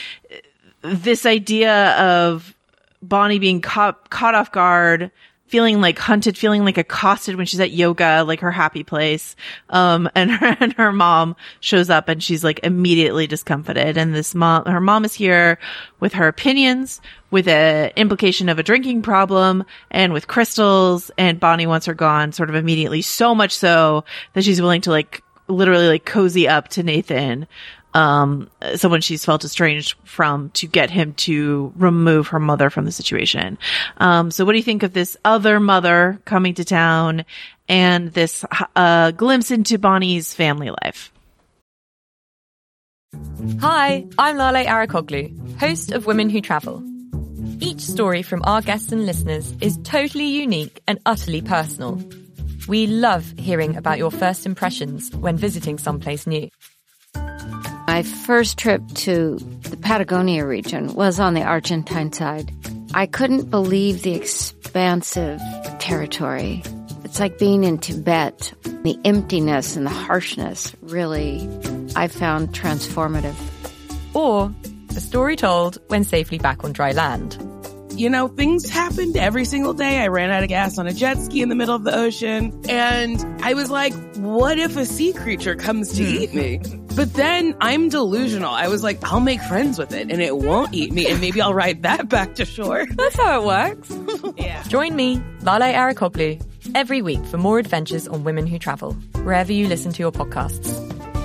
this idea of Bonnie being caught, caught off guard, feeling like hunted, feeling like accosted when she's at yoga, like her happy place. Um, and her, and her mom shows up and she's like immediately discomfited. And this mom, her mom is here with her opinions, with a implication of a drinking problem and with crystals, and Bonnie wants her gone sort of immediately. So much so that she's willing to like literally like cozy up to Nathan, um, someone she's felt estranged from, to get him to remove her mother from the situation. Um, so what do you think of this other mother coming to town and this, uh, glimpse into Bonnie's family life? Hi, I'm Lale Arakoglu, host of Women Who Travel. Each story from our guests and listeners is totally unique and utterly personal. We love hearing about your first impressions when visiting someplace new. My first trip to the Patagonia region was on the Argentine side. I couldn't believe the expansive territory. It's like being in Tibet. The emptiness and the harshness really, I found transformative. Or a story told when safely back on dry land. You know, things happened every single day. I ran out of gas on a jet ski in the middle of the ocean. And I was like, what if a sea creature comes to eat me? But then I'm delusional. I was like, I'll make friends with it and it won't eat me. And maybe I'll ride that back to shore. That's how it works. Yeah. Join me, Lale Arakoglu, every week for more adventures on Women Who Travel, wherever you listen to your podcasts.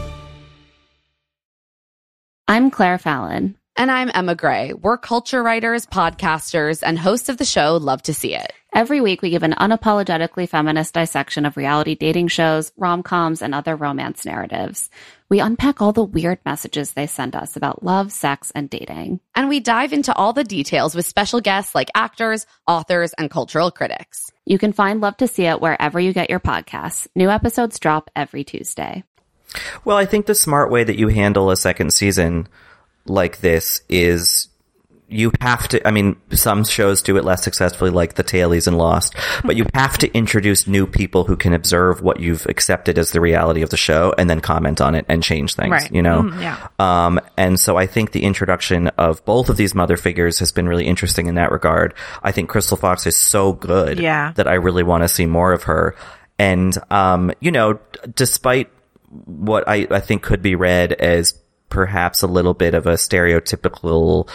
I'm Claire Fallon. And I'm Emma Gray. We're culture writers, podcasters, and hosts of the show Love to See It. Every week, we give an unapologetically feminist dissection of reality dating shows, rom-coms, and other romance narratives. We unpack all the weird messages they send us about love, sex, and dating. And we dive into all the details with special guests like actors, authors, and cultural critics. You can find Love to See It wherever you get your podcasts. New episodes drop every Tuesday. Well, I think the smart way that you handle a second season like this is you have to, I mean, some shows do it less successfully, like The Tailies and Lost, but you have to introduce new people who can observe what you've accepted as the reality of the show and then comment on it and change things, right. you know? Mm, yeah. Um, and so I think the introduction of both of these mother figures has been really interesting in that regard. I think Crystal Fox is so good yeah. that I really want to see more of her. And, um, you know, despite what I, I think could be read as perhaps a little bit of a stereotypical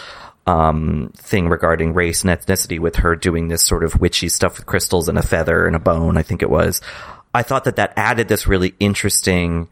um thing regarding race and ethnicity with her doing this sort of witchy stuff with crystals and a feather and a bone, I think it was. I thought that that added this really interesting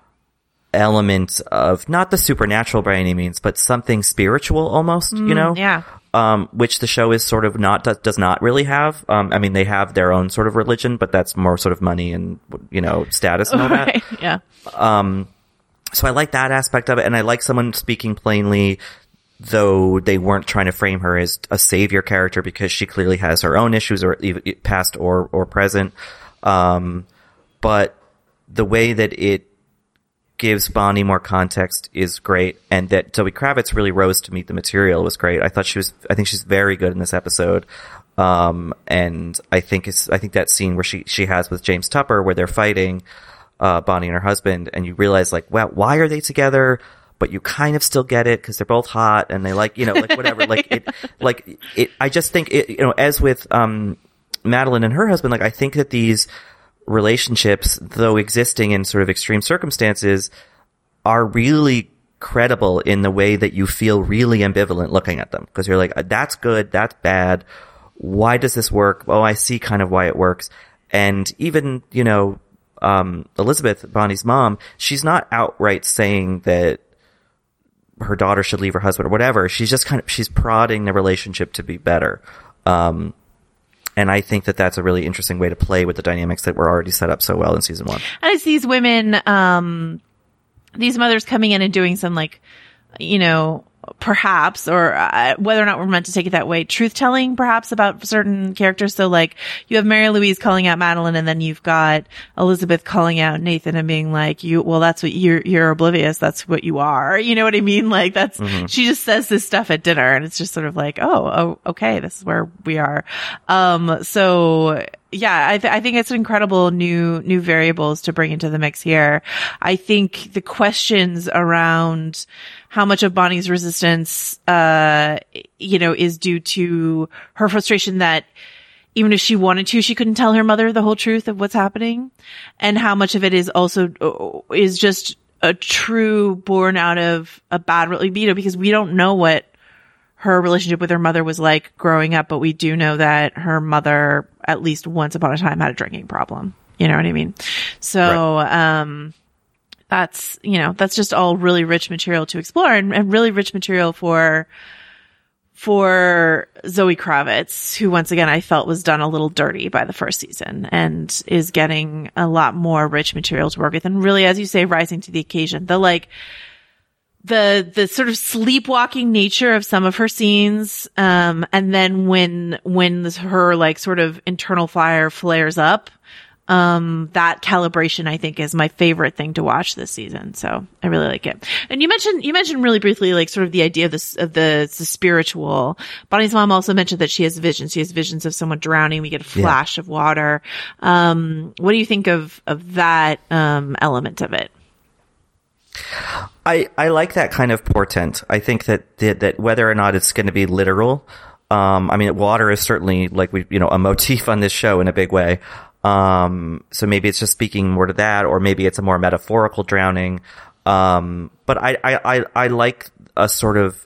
element of not the supernatural by any means, but something spiritual almost, mm, you know? Yeah. Um, which the show is sort of not, does, does not really have. Um, I mean, they have their own sort of religion, but that's more sort of money and, you know, status and all right. that. Yeah. Um, so I like that aspect of it, and I like someone speaking plainly, though they weren't trying to frame her as a savior character because she clearly has her own issues, or even past or, or present. Um, but the way that it gives Bonnie more context is great, and that Zoe Kravitz really rose to meet the material was great. I thought she was, I think she's very good in this episode. Um, and I think it's, I think that scene where she, she has with James Tupper where they're fighting, uh, Bonnie and her husband, and you realize like, wow, why are they together? But you kind of still get it because they're both hot and they like, you know, like whatever, like it, like it, I just think it, you know, as with, um, Madeline and her husband, like I think that these relationships, though existing in sort of extreme circumstances, are really credible in the way that you feel really ambivalent looking at them. Because you're like, that's good, that's bad. Why does this work? Oh, I see kind of why it works. And even, you know, um, Elizabeth, Bonnie's mom, she's not outright saying that her daughter should leave her husband or whatever. She's just kind of, she's prodding the relationship to be better. Um, and I think that that's a really interesting way to play with the dynamics that were already set up so well in season one. And it's these women, um, these mothers coming in and doing some like, you know, perhaps, or uh, whether or not we're meant to take it that way, truth telling perhaps about certain characters. So like you have Mary Louise calling out Madeline, and then you've got Elizabeth calling out Nathan and being like, you, well, that's what you're, you're oblivious. That's what you are. You know what I mean? Like that's, mm-hmm. She just says this stuff at dinner, and it's just sort of like, oh, oh, okay, this is where we are. Um, so yeah, I, th- I think it's incredible new, new variables to bring into the mix here. I think the questions around how much of Bonnie's resistance, uh, you know, is due to her frustration that even if she wanted to, she couldn't tell her mother the whole truth of what's happening, and how much of it is also, uh, is just a true born out of a bad libido, because we don't know what her relationship with her mother was like growing up, but we do know that her mother, at least once upon a time, had a drinking problem. You know what I mean? So, right. um, that's, you know, that's just all really rich material to explore, and, and really rich material for, for Zoe Kravitz, who once again I felt was done a little dirty by the first season and is getting a lot more rich material to work with. And really, as you say, rising to the occasion. The like, the, the sort of sleepwalking nature of some of her scenes. Um, and then when, when this, her like sort of internal fire flares up, um, that calibration I think is my favorite thing to watch this season. So I really like it. And you mentioned, you mentioned really briefly, like sort of the idea of this, of the, the spiritual. Bonnie's mom also mentioned that she has visions. She has visions of someone drowning. We get a flash yeah. of water. Um, what do you think of, of that, um, element of it? I, I like that kind of portent. I think that, that, that whether or not it's going to be literal, um, I mean, water is certainly like we, you know, a motif on this show in a big way. Um, so maybe it's just speaking more to that, or maybe it's a more metaphorical drowning. Um, but I, I, I, I like a sort of,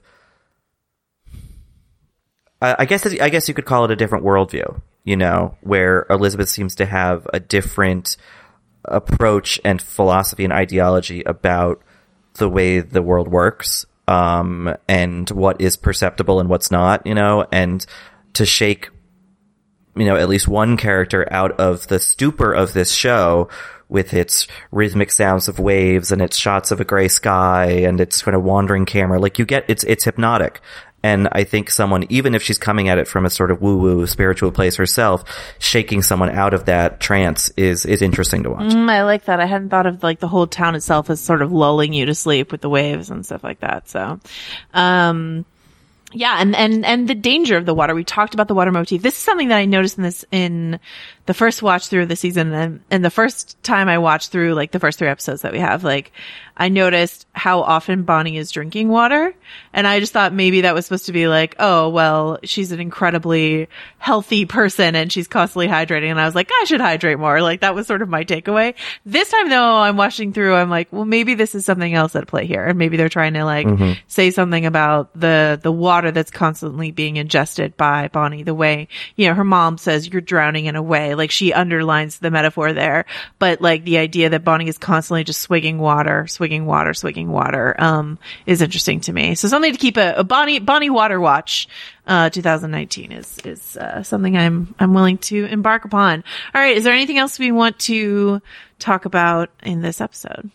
I, I guess, I guess you could call it a different worldview, you know, where Elizabeth seems to have a different approach and philosophy and ideology about the way the world works, um, and what is perceptible and what's not, you know, and to shake you know, at least one character out of the stupor of this show with its rhythmic sounds of waves and its shots of a gray sky and its kind of wandering camera. Like, you get, it's, it's hypnotic. And I think someone, even if she's coming at it from a sort of woo-woo spiritual place herself, shaking someone out of that trance is, is interesting to watch. Mm, I like that. I hadn't thought of like the whole town itself as sort of lulling you to sleep with the waves and stuff like that. So, um, yeah, and, and, and the danger of the water. We talked about the water motif. This is something that I noticed in this, in the first watch through of the season, and, and the first time I watched through, like, the first three episodes that we have, like, I noticed how often Bonnie is drinking water, and I just thought maybe that was supposed to be like, oh, well, she's an incredibly healthy person and she's constantly hydrating, and I was like, I should hydrate more. Like, that was sort of my takeaway. This time, though, I'm watching through, I'm like, well, maybe this is something else at play here, and maybe they're trying to, like, mm-hmm. say something about the, the water that's constantly being ingested by Bonnie, the way, you know, her mom says, you're drowning in a way. Like, she underlines the metaphor there, but, like, the idea that Bonnie is constantly just swigging water, swigging water, swigging water, um, is interesting to me. So something to keep a, a Bonnie, Bonnie water watch, uh, twenty nineteen is, is, uh, something I'm, I'm willing to embark upon. All right. Is there anything else we want to talk about in this episode?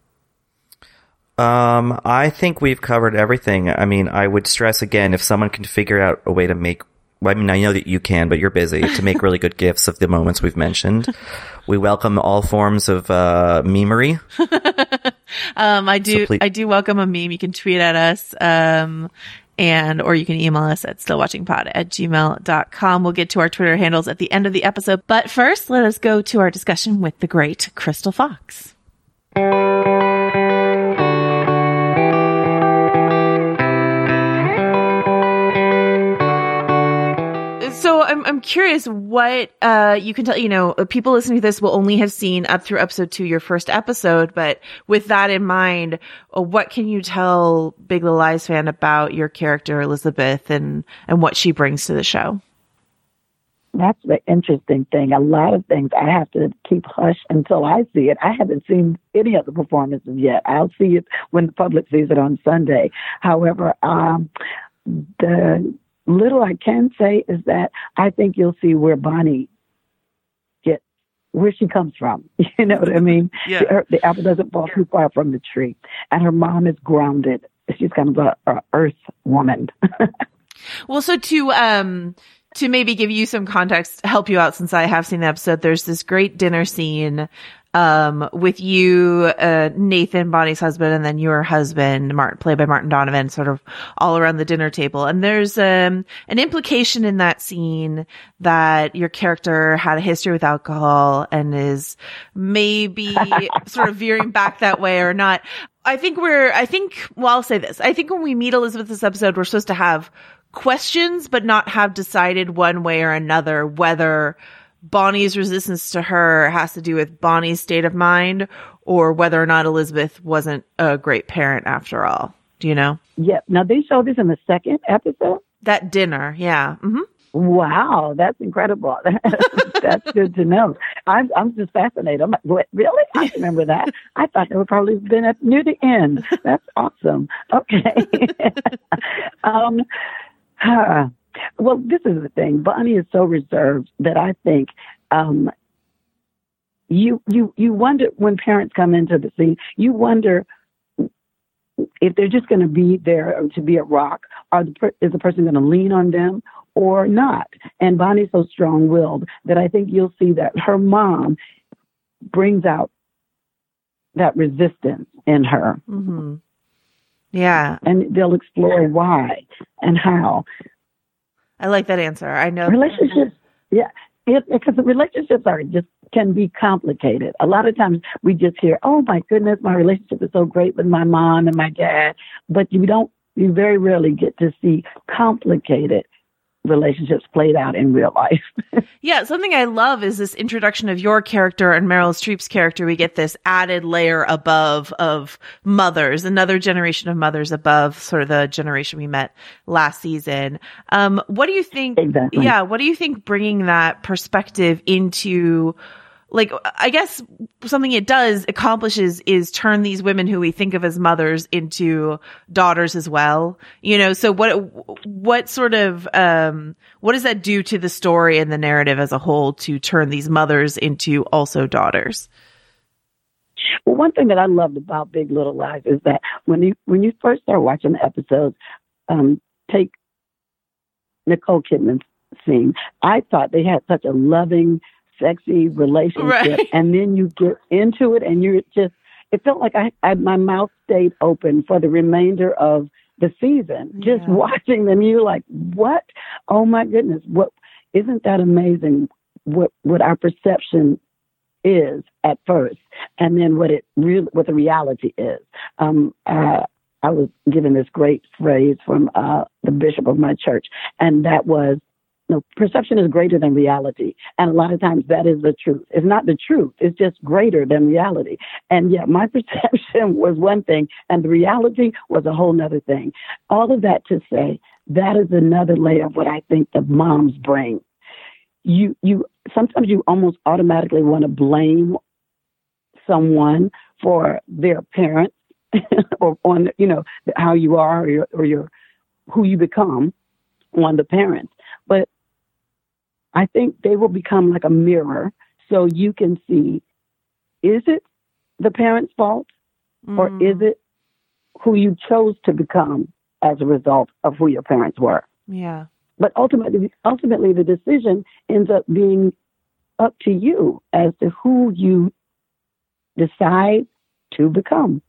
Um, I think we've covered everything. I mean, I would stress again, if someone can figure out a way to make, I mean, I know that you can, but you're busy, to make really good gifs of the moments we've mentioned. We welcome all forms of, uh, memery. um, I do, So please- I do welcome a meme. You can tweet at us, um, and, or you can email us at stillwatchingpod at gmail dot com. We'll get to our Twitter handles at the end of the episode. But first, let us go to our discussion with the great Crystal Fox. So I'm I'm curious what uh you can tell, you know, people listening to this will only have seen up through episode two, your first episode, but with that in mind, uh, what can you tell Big Little Lies fan about your character Elizabeth and and what she brings to the show? That's the interesting thing. A lot of things I have to keep hush until I see it. I haven't seen any of the performances yet. I'll see it when the public sees it on Sunday. However, um the little I can say is that I think you'll see where Bonnie gets, where she comes from. You know what I mean? Yeah. Her, the apple doesn't fall too far from the tree. And her mom is grounded. She's kind of a, a earth woman. Well, so to, um, to maybe give you some context, help you out since I have seen the episode, there's this great dinner scene, um, with you, uh, Nathan, Bonnie's husband, and then your husband, Martin, played by Martin Donovan, sort of all around the dinner table. And there's, um, an implication in that scene that your character had a history with alcohol and is maybe sort of veering back that way or not. I think we're, I think, well, I'll say this. I think when we meet Elizabeth this episode, we're supposed to have questions, but not have decided one way or another whether Bonnie's resistance to her has to do with Bonnie's state of mind or whether or not Elizabeth wasn't a great parent after all. Do you know? Yeah. Now, they showed this in the second episode? That dinner, yeah. Mm-hmm. Wow, that's incredible. That's good to know. I'm I'm just fascinated. I'm like, what, really? I remember that. I thought they would probably have been at near the end. That's awesome. Okay. um, huh. Well, this is the thing. Bonnie is so reserved that I think um, you you you wonder when parents come into the scene. You wonder if they're just going to be there to be a rock. Are the per- is the person going to lean on them or not? And Bonnie's so strong-willed that I think you'll see that her mom brings out that resistance in her. Mm-hmm. Yeah, and they'll explore why and how. I like that answer. I know relationships. Yeah, it, because the relationships are just can be complicated. A lot of times we just hear, "Oh my goodness, my relationship is so great with my mom and my dad," but you don't. You very rarely get to see complicated relationships played out in real life. Yeah, something I love is this introduction of your character and Meryl Streep's character. We get this added layer above of mothers, another generation of mothers above sort of the generation we met last season. Um, what do you think? Exactly. Yeah, what do you think bringing that perspective into like, I guess something it does accomplishes is turn these women who we think of as mothers into daughters as well. You know, so what, what sort of, um, what does that do to the story and the narrative as a whole to turn these mothers into also daughters? Well, one thing that I loved about Big Little Lies is that when you, when you first start watching the episodes, um, take Nicole Kidman's scene. I thought they had such a loving, sexy relationship, right. And then you get into it, and you're just. It felt like I, I my mouth stayed open for the remainder of the season. Yeah. Just watching them, you're like, "What? Oh my goodness! What? Isn't that amazing? What what our perception is at first, and then what it really what the reality is." Um, uh, I was given this great phrase from uh, the bishop of my church, and that was, no, perception is greater than reality. And a lot of times that is the truth. It's not the truth. It's just greater than reality. And yet my perception was one thing, and the reality was a whole nother thing. All of that to say, that is another layer of what I think the moms bring. You, you, sometimes you almost automatically want to blame someone for their parents or on, you know, how you are or your, or your, who you become on the parents. But I think they will become like a mirror, so you can see, is it the parents' fault, mm. or is it who you chose to become as a result of who your parents were? Yeah. But ultimately, ultimately, the decision ends up being up to you as to who you decide to become.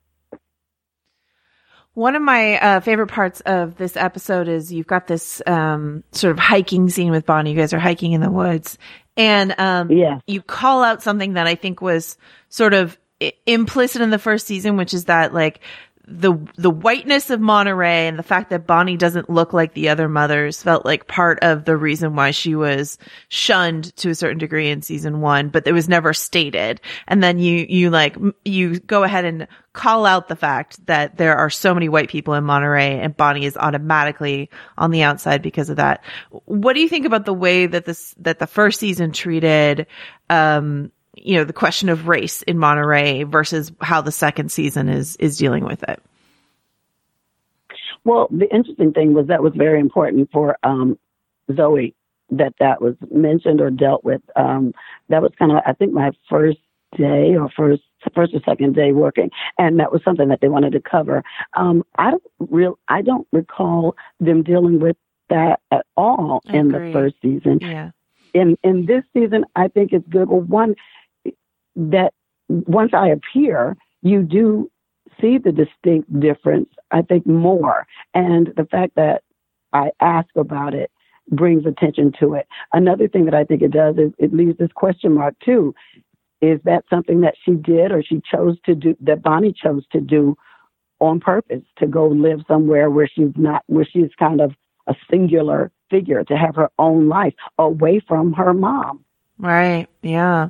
One of my uh, favorite parts of this episode is you've got this um, sort of hiking scene with Bonnie. You guys are hiking in the woods. And um, yeah. you call out something that I think was sort of I- implicit in the first season, which is that, like, the the whiteness of Monterey and the fact that Bonnie doesn't look like the other mothers felt like part of the reason why she was shunned to a certain degree in season one, but it was never stated. And then you, you like, you go ahead and call out the fact that there are so many white people in Monterey and Bonnie is automatically on the outside because of that. What do you think about the way that this, that the first season treated, um, you know, the question of race in Monterey versus how the second season is, is dealing with it? Well, the interesting thing was that was very important for um, Zoe, that that was mentioned or dealt with. Um, that was kind of, I think, my first day or first first or second day working, and that was something that they wanted to cover. Um, I don't real, I don't recall them dealing with that at all I in agree. the first season. Yeah. In in this season, I think it's good. Well, one, that once I appear, you do see the distinct difference, I think, more. And the fact that I ask about it brings attention to it. Another thing that I think it does is it leaves this question mark, too. Is that something that she did or she chose to do, that Bonnie chose to do on purpose, to go live somewhere where she's not, where she's kind of a singular figure, to have her own life away from her mom? Right. Yeah.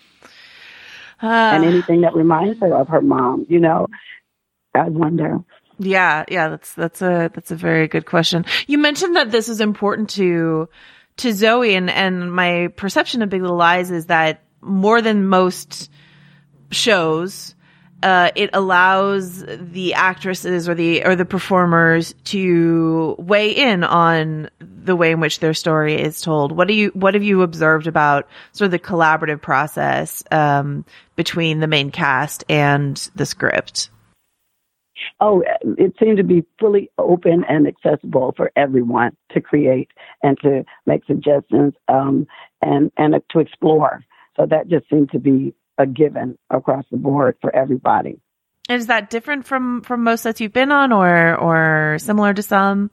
Uh, and anything that reminds her of her mom, you know, I wonder. Yeah, yeah, that's that's a that's a very good question. You mentioned that this is important to to Zoe, and and my perception of Big Little Lies is that more than most shows, uh, it allows the actresses or the or the performers to weigh in on the way in which their story is told. What do you what have you observed about sort of the collaborative process um, between the main cast and the script? Oh, it seemed to be fully open and accessible for everyone to create and to make suggestions um, and and uh, to explore. So that just seemed to be a given across the board for everybody. And is that different from, from most sets you've been on, or or similar to some?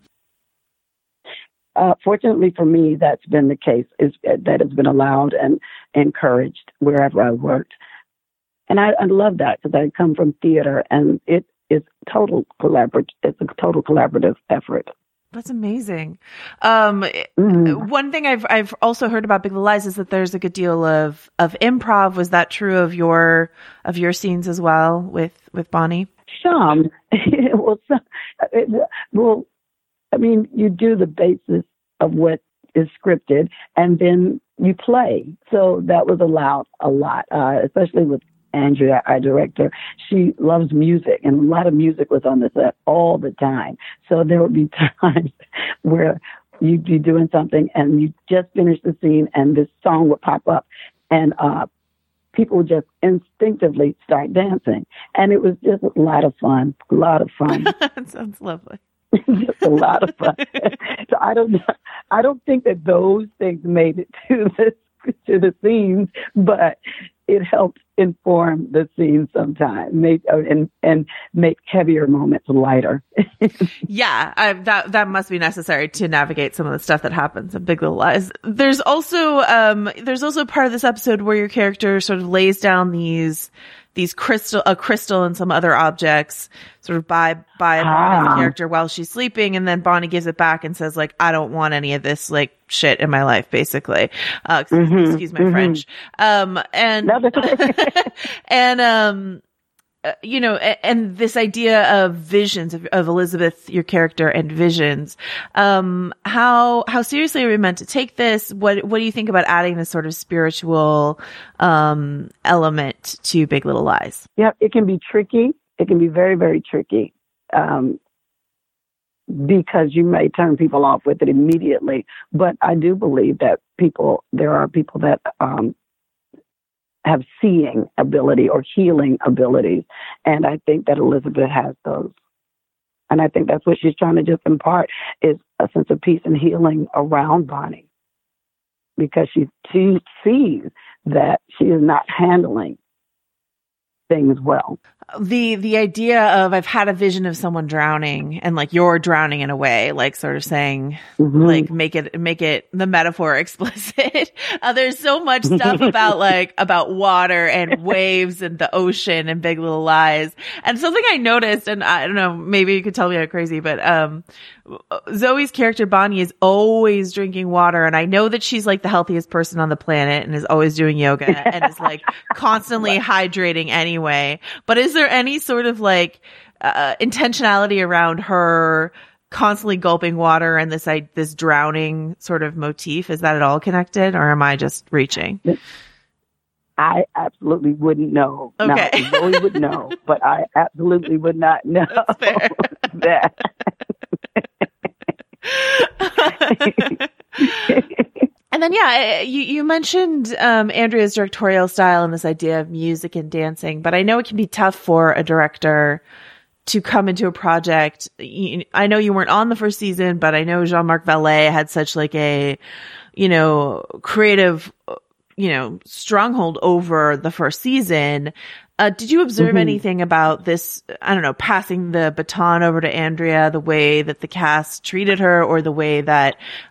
Uh, fortunately for me, that's been the case. Is that has been allowed and encouraged wherever I worked, and I, I love that because I come from theater, and it is total collaborative. It's a total collaborative effort. That's amazing. Um, mm. One thing I've I've also heard about Big Little Lies is that there's a good deal of, of improv. Was that true of your of your scenes as well with, with Bonnie? Some. well, some, it, well, I mean, you do the basis of what is scripted, and then you play. So that was allowed a lot, uh, especially with Andrea, our director. She loves music, and a lot of music was on the set all the time. So there would be times where you'd be doing something and you just finished the scene and this song would pop up, and uh, people would just instinctively start dancing. And it was just a lot of fun, a lot of fun. That sounds lovely. Just a lot of fun. So I don't, I don't think that those things made it to the to the scenes, but it helped inform the scene sometimes, make and and make heavier moments lighter. Yeah, I, that that must be necessary to navigate some of the stuff that happens in Big Little Lies. There's also um there's also part of this episode where your character sort of lays down these these crystal a crystal and some other objects sort of by by Bonnie's Ah. character while she's sleeping, and then Bonnie gives it back and says, like, I don't want any of this like shit in my life, basically. Uh, excuse, Mhm, excuse my mhm. French. Um and No, that's okay. and um uh, you know, and, and this idea of visions of, of Elizabeth, your character, and visions. Um, how how seriously are we meant to take this? What what do you think about adding this sort of spiritual um, element to Big Little Lies? Yeah, it can be tricky. It can be very, very tricky um, because you may turn people off with it immediately. But I do believe that people, there are people that um, have seeing ability or healing abilities. And I think that Elizabeth has those. And I think that's what she's trying to just impart, is a sense of peace and healing around Bonnie. Because she, she sees that she is not handling things well. The the idea of I've had a vision of someone drowning, and like you're drowning in a way, like sort of saying, Mm-hmm. like make it make it the metaphor explicit. Uh, there's so much stuff about like about water and waves and the ocean and Big Little Lies. And something I noticed, and I don't know, maybe you could tell me I'm crazy, but um, Zoe's character Bonnie is always drinking water, and I know that she's like the healthiest person on the planet and is always doing yoga and is like constantly hydrating anyway. But is there any sort of like uh, intentionality around her constantly gulping water and this like, this drowning sort of motif? Is that at all connected, or am I just reaching? I absolutely wouldn't know. Okay. Now, Zoe would know, but I absolutely would not know that. And then, yeah, you, you mentioned um, Andrea's directorial style and this idea of music and dancing, but I know it can be tough for a director to come into a project. You- I know you weren't on the first season, but I know Jean-Marc Vallée had such like a, you know, creative, you know, stronghold over the first season. Uh, did you observe Mhm. anything about this, I don't know, passing the baton over to Andrea, the way that the cast treated her, or the way that,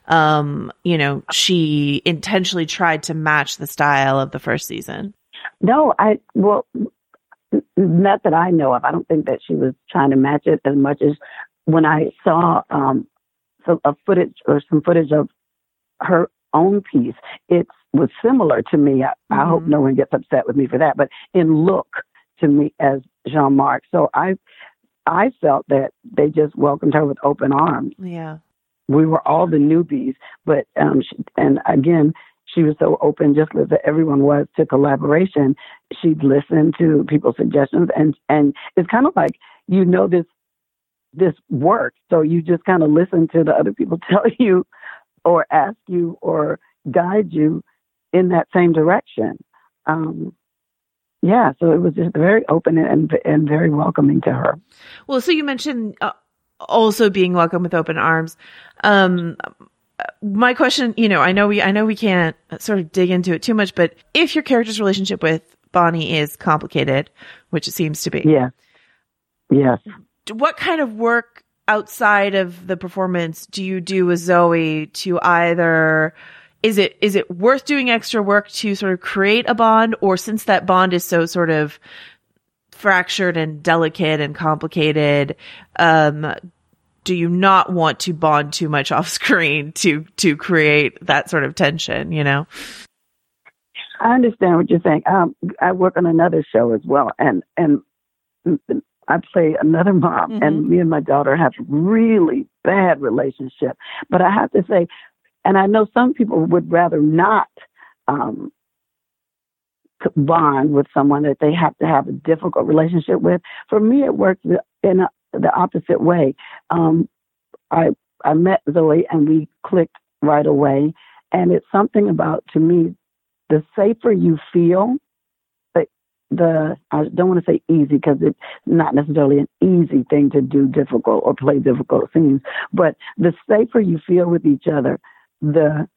um, you know, she intentionally tried to match the style of the first season? No, I, well, n- not that I know of. I don't think that she was trying to match it as much as when I saw um, some a footage or some footage of her own piece, it was similar to me. I, I hope no one gets upset with me for that, but in look to me as Jean-Marc. So I, I felt that they just welcomed her with open arms. Yeah. We were all the newbies, but um, she, and again, she was so open, just as everyone was, to collaboration. She'd listen to people's suggestions, and and it's kind of like, you know, this this works, so you just kind of listen to the other people tell you, or ask you, or guide you in that same direction. Um, yeah, so it was just very open and and very welcoming to her. Well, so you mentioned uh, also being welcome with open arms. Um, my question, you know, I know we, I know we can't sort of dig into it too much, but if your character's relationship with Bonnie is complicated, which it seems to be, yeah, yes, what kind of work outside of the performance do you do with Zoe to either, is it, is it worth doing extra work to sort of create a bond, or since that bond is so sort of fractured and delicate and complicated, um, do you not want to bond too much off screen to, to create that sort of tension, you know? I understand what you're saying. Um, I work on another show as well, and and I play another mom, Mhm. and me and my daughter have really bad relationship. But I have to say, And I know some people would rather not um, bond with someone that they have to have a difficult relationship with. For me, it works in a, the opposite way. Um, I I met Zoe and we clicked right away. And it's something about, to me, the safer you feel, the, the I don't want to say easy because it's not necessarily an easy thing to do difficult or play difficult scenes, but the safer you feel with each other, the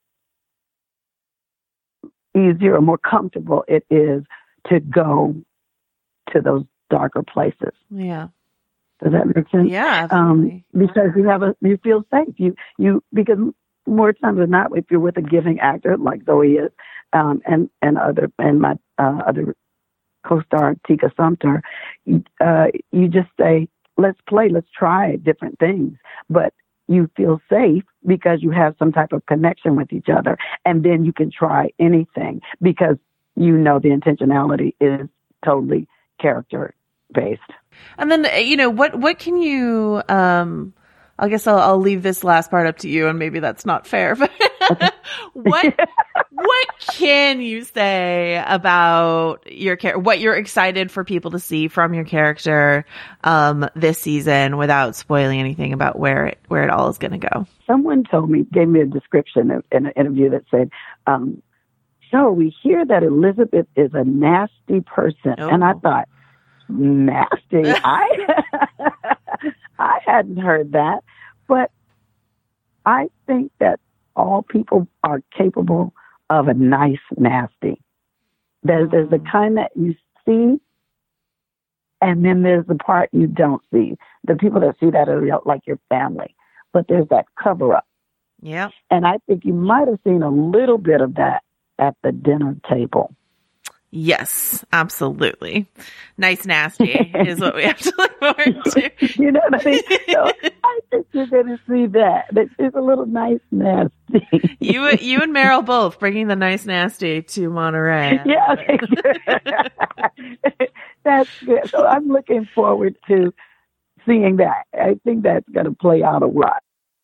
easier or more comfortable it is to go to those darker places. Yeah. Does that make sense? Yeah, absolutely. Um, because you have a, you feel safe. You, you, because more times than not, if you're with a giving actor like Zoe is, um, and, and other, and my, uh, other co-star, Tika Sumpter, uh, you just say, let's play, let's try different things. But you feel safe because you have some type of connection with each other. And then you can try anything because you know the intentionality is totally character based. And then, you know, what, what can you, um, I guess I'll, I'll leave this last part up to you, and maybe that's not fair, but what, what can you say about your character, what you're excited for people to see from your character, um, this season without spoiling anything about where it, where it all is going to go? Someone told me, gave me a description of, in an interview that said, um, so we hear that Elizabeth is a nasty person. Oh. And I thought, nasty. I I hadn't heard that, but I think that all people are capable of a nice nasty. There's there's the kind that you see, and then there's the part you don't see. The people that see that are like your family, but there's that cover up. Yeah, and I think you might have seen a little bit of that at the dinner table. Yes, absolutely. Nice nasty is what we have to look forward to. You know what I mean? So I think you're going to see that. It's a little nice nasty. You you and Meryl both bringing the nice nasty to Monterey. Yeah, okay, good. That's good. So I'm looking forward to seeing that. I think that's going to play out a lot.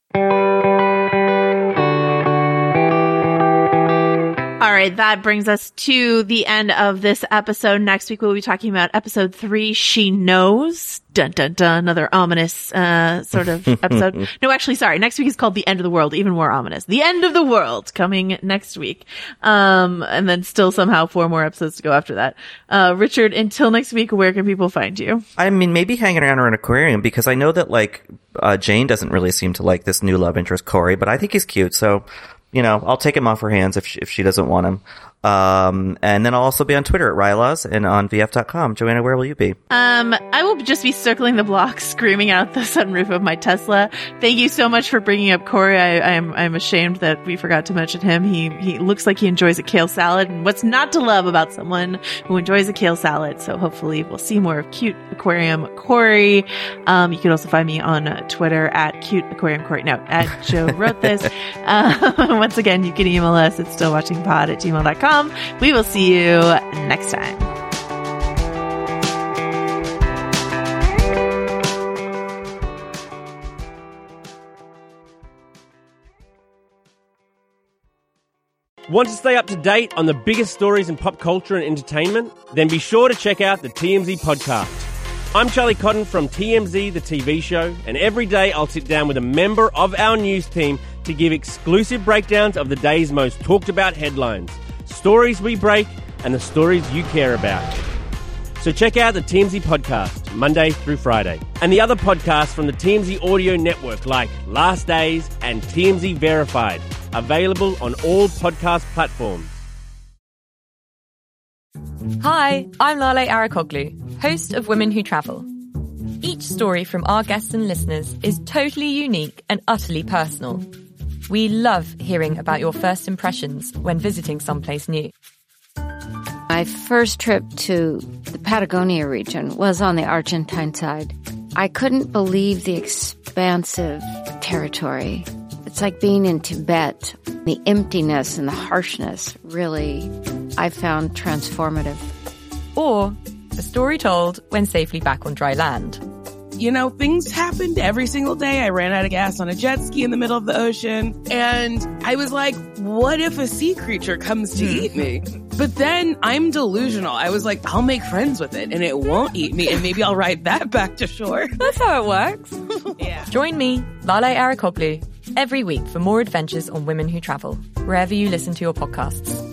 All right, that brings us to the end of this episode. Next week, we'll be talking about episode three, She Knows. Dun, dun, dun. Another ominous uh sort of episode. No, actually, sorry. Next week is called The End of the World. Even more ominous. The End of the World coming next week. Um, and then still somehow four more episodes to go after that. Uh, Richard, until next week, where can people find you? I mean, maybe hanging around an aquarium, because I know that, like, uh, Jane doesn't really seem to like this new love interest, Corey, but I think he's cute, so... You know, I'll take him off her hands if she, if she doesn't want him. Um, and then I'll also be on Twitter at Rylaws and on V F dot com. Joanna, where will you be? Um, I will just be circling the block, screaming out the sunroof of my Tesla. Thank you so much for bringing up Corey. I, I'm, I'm ashamed that we forgot to mention him. He, he looks like he enjoys a kale salad, and what's not to love about someone who enjoys a kale salad? So hopefully we'll see more of Cute Aquarium Corey. Um, you can also find me on Twitter at Cute Aquarium Corey. No, at Joe Wrote This. Um, once again, you can email us at stillwatchingpod at gmail dot com. We will see you next time. Want to stay up to date on the biggest stories in pop culture and entertainment? Then be sure to check out the T M Z podcast. I'm Charlie Cotton from T M Z, the T V show, and every day I'll sit down with a member of our news team to give exclusive breakdowns of the day's most talked about headlines, stories we break, and the stories you care about. So check out the T M Z podcast, Monday through Friday, and the other podcasts from the T M Z audio network like Last Days and T M Z Verified, available on all podcast platforms. Hi, I'm Lale Arakoglu, host of Women Who Travel. Each story from our guests and listeners is totally unique and utterly personal. We love hearing about your first impressions when visiting someplace new. My first trip to the Patagonia region was on the Argentine side. I couldn't believe the expansive territory. It's like being in Tibet. The emptiness and the harshness really, I found transformative. Or a story told when safely back on dry land. you know, things happened every single day. I ran out of gas on a jet ski in the middle of the ocean. And I was like, what if a sea creature comes to eat me? But then I'm delusional. I was like, I'll make friends with it and it won't eat me. And maybe I'll ride that back to shore. That's how it works. Yeah. Join me, Lale Arikoglu, every week for more adventures on women who travel, wherever you listen to your podcasts.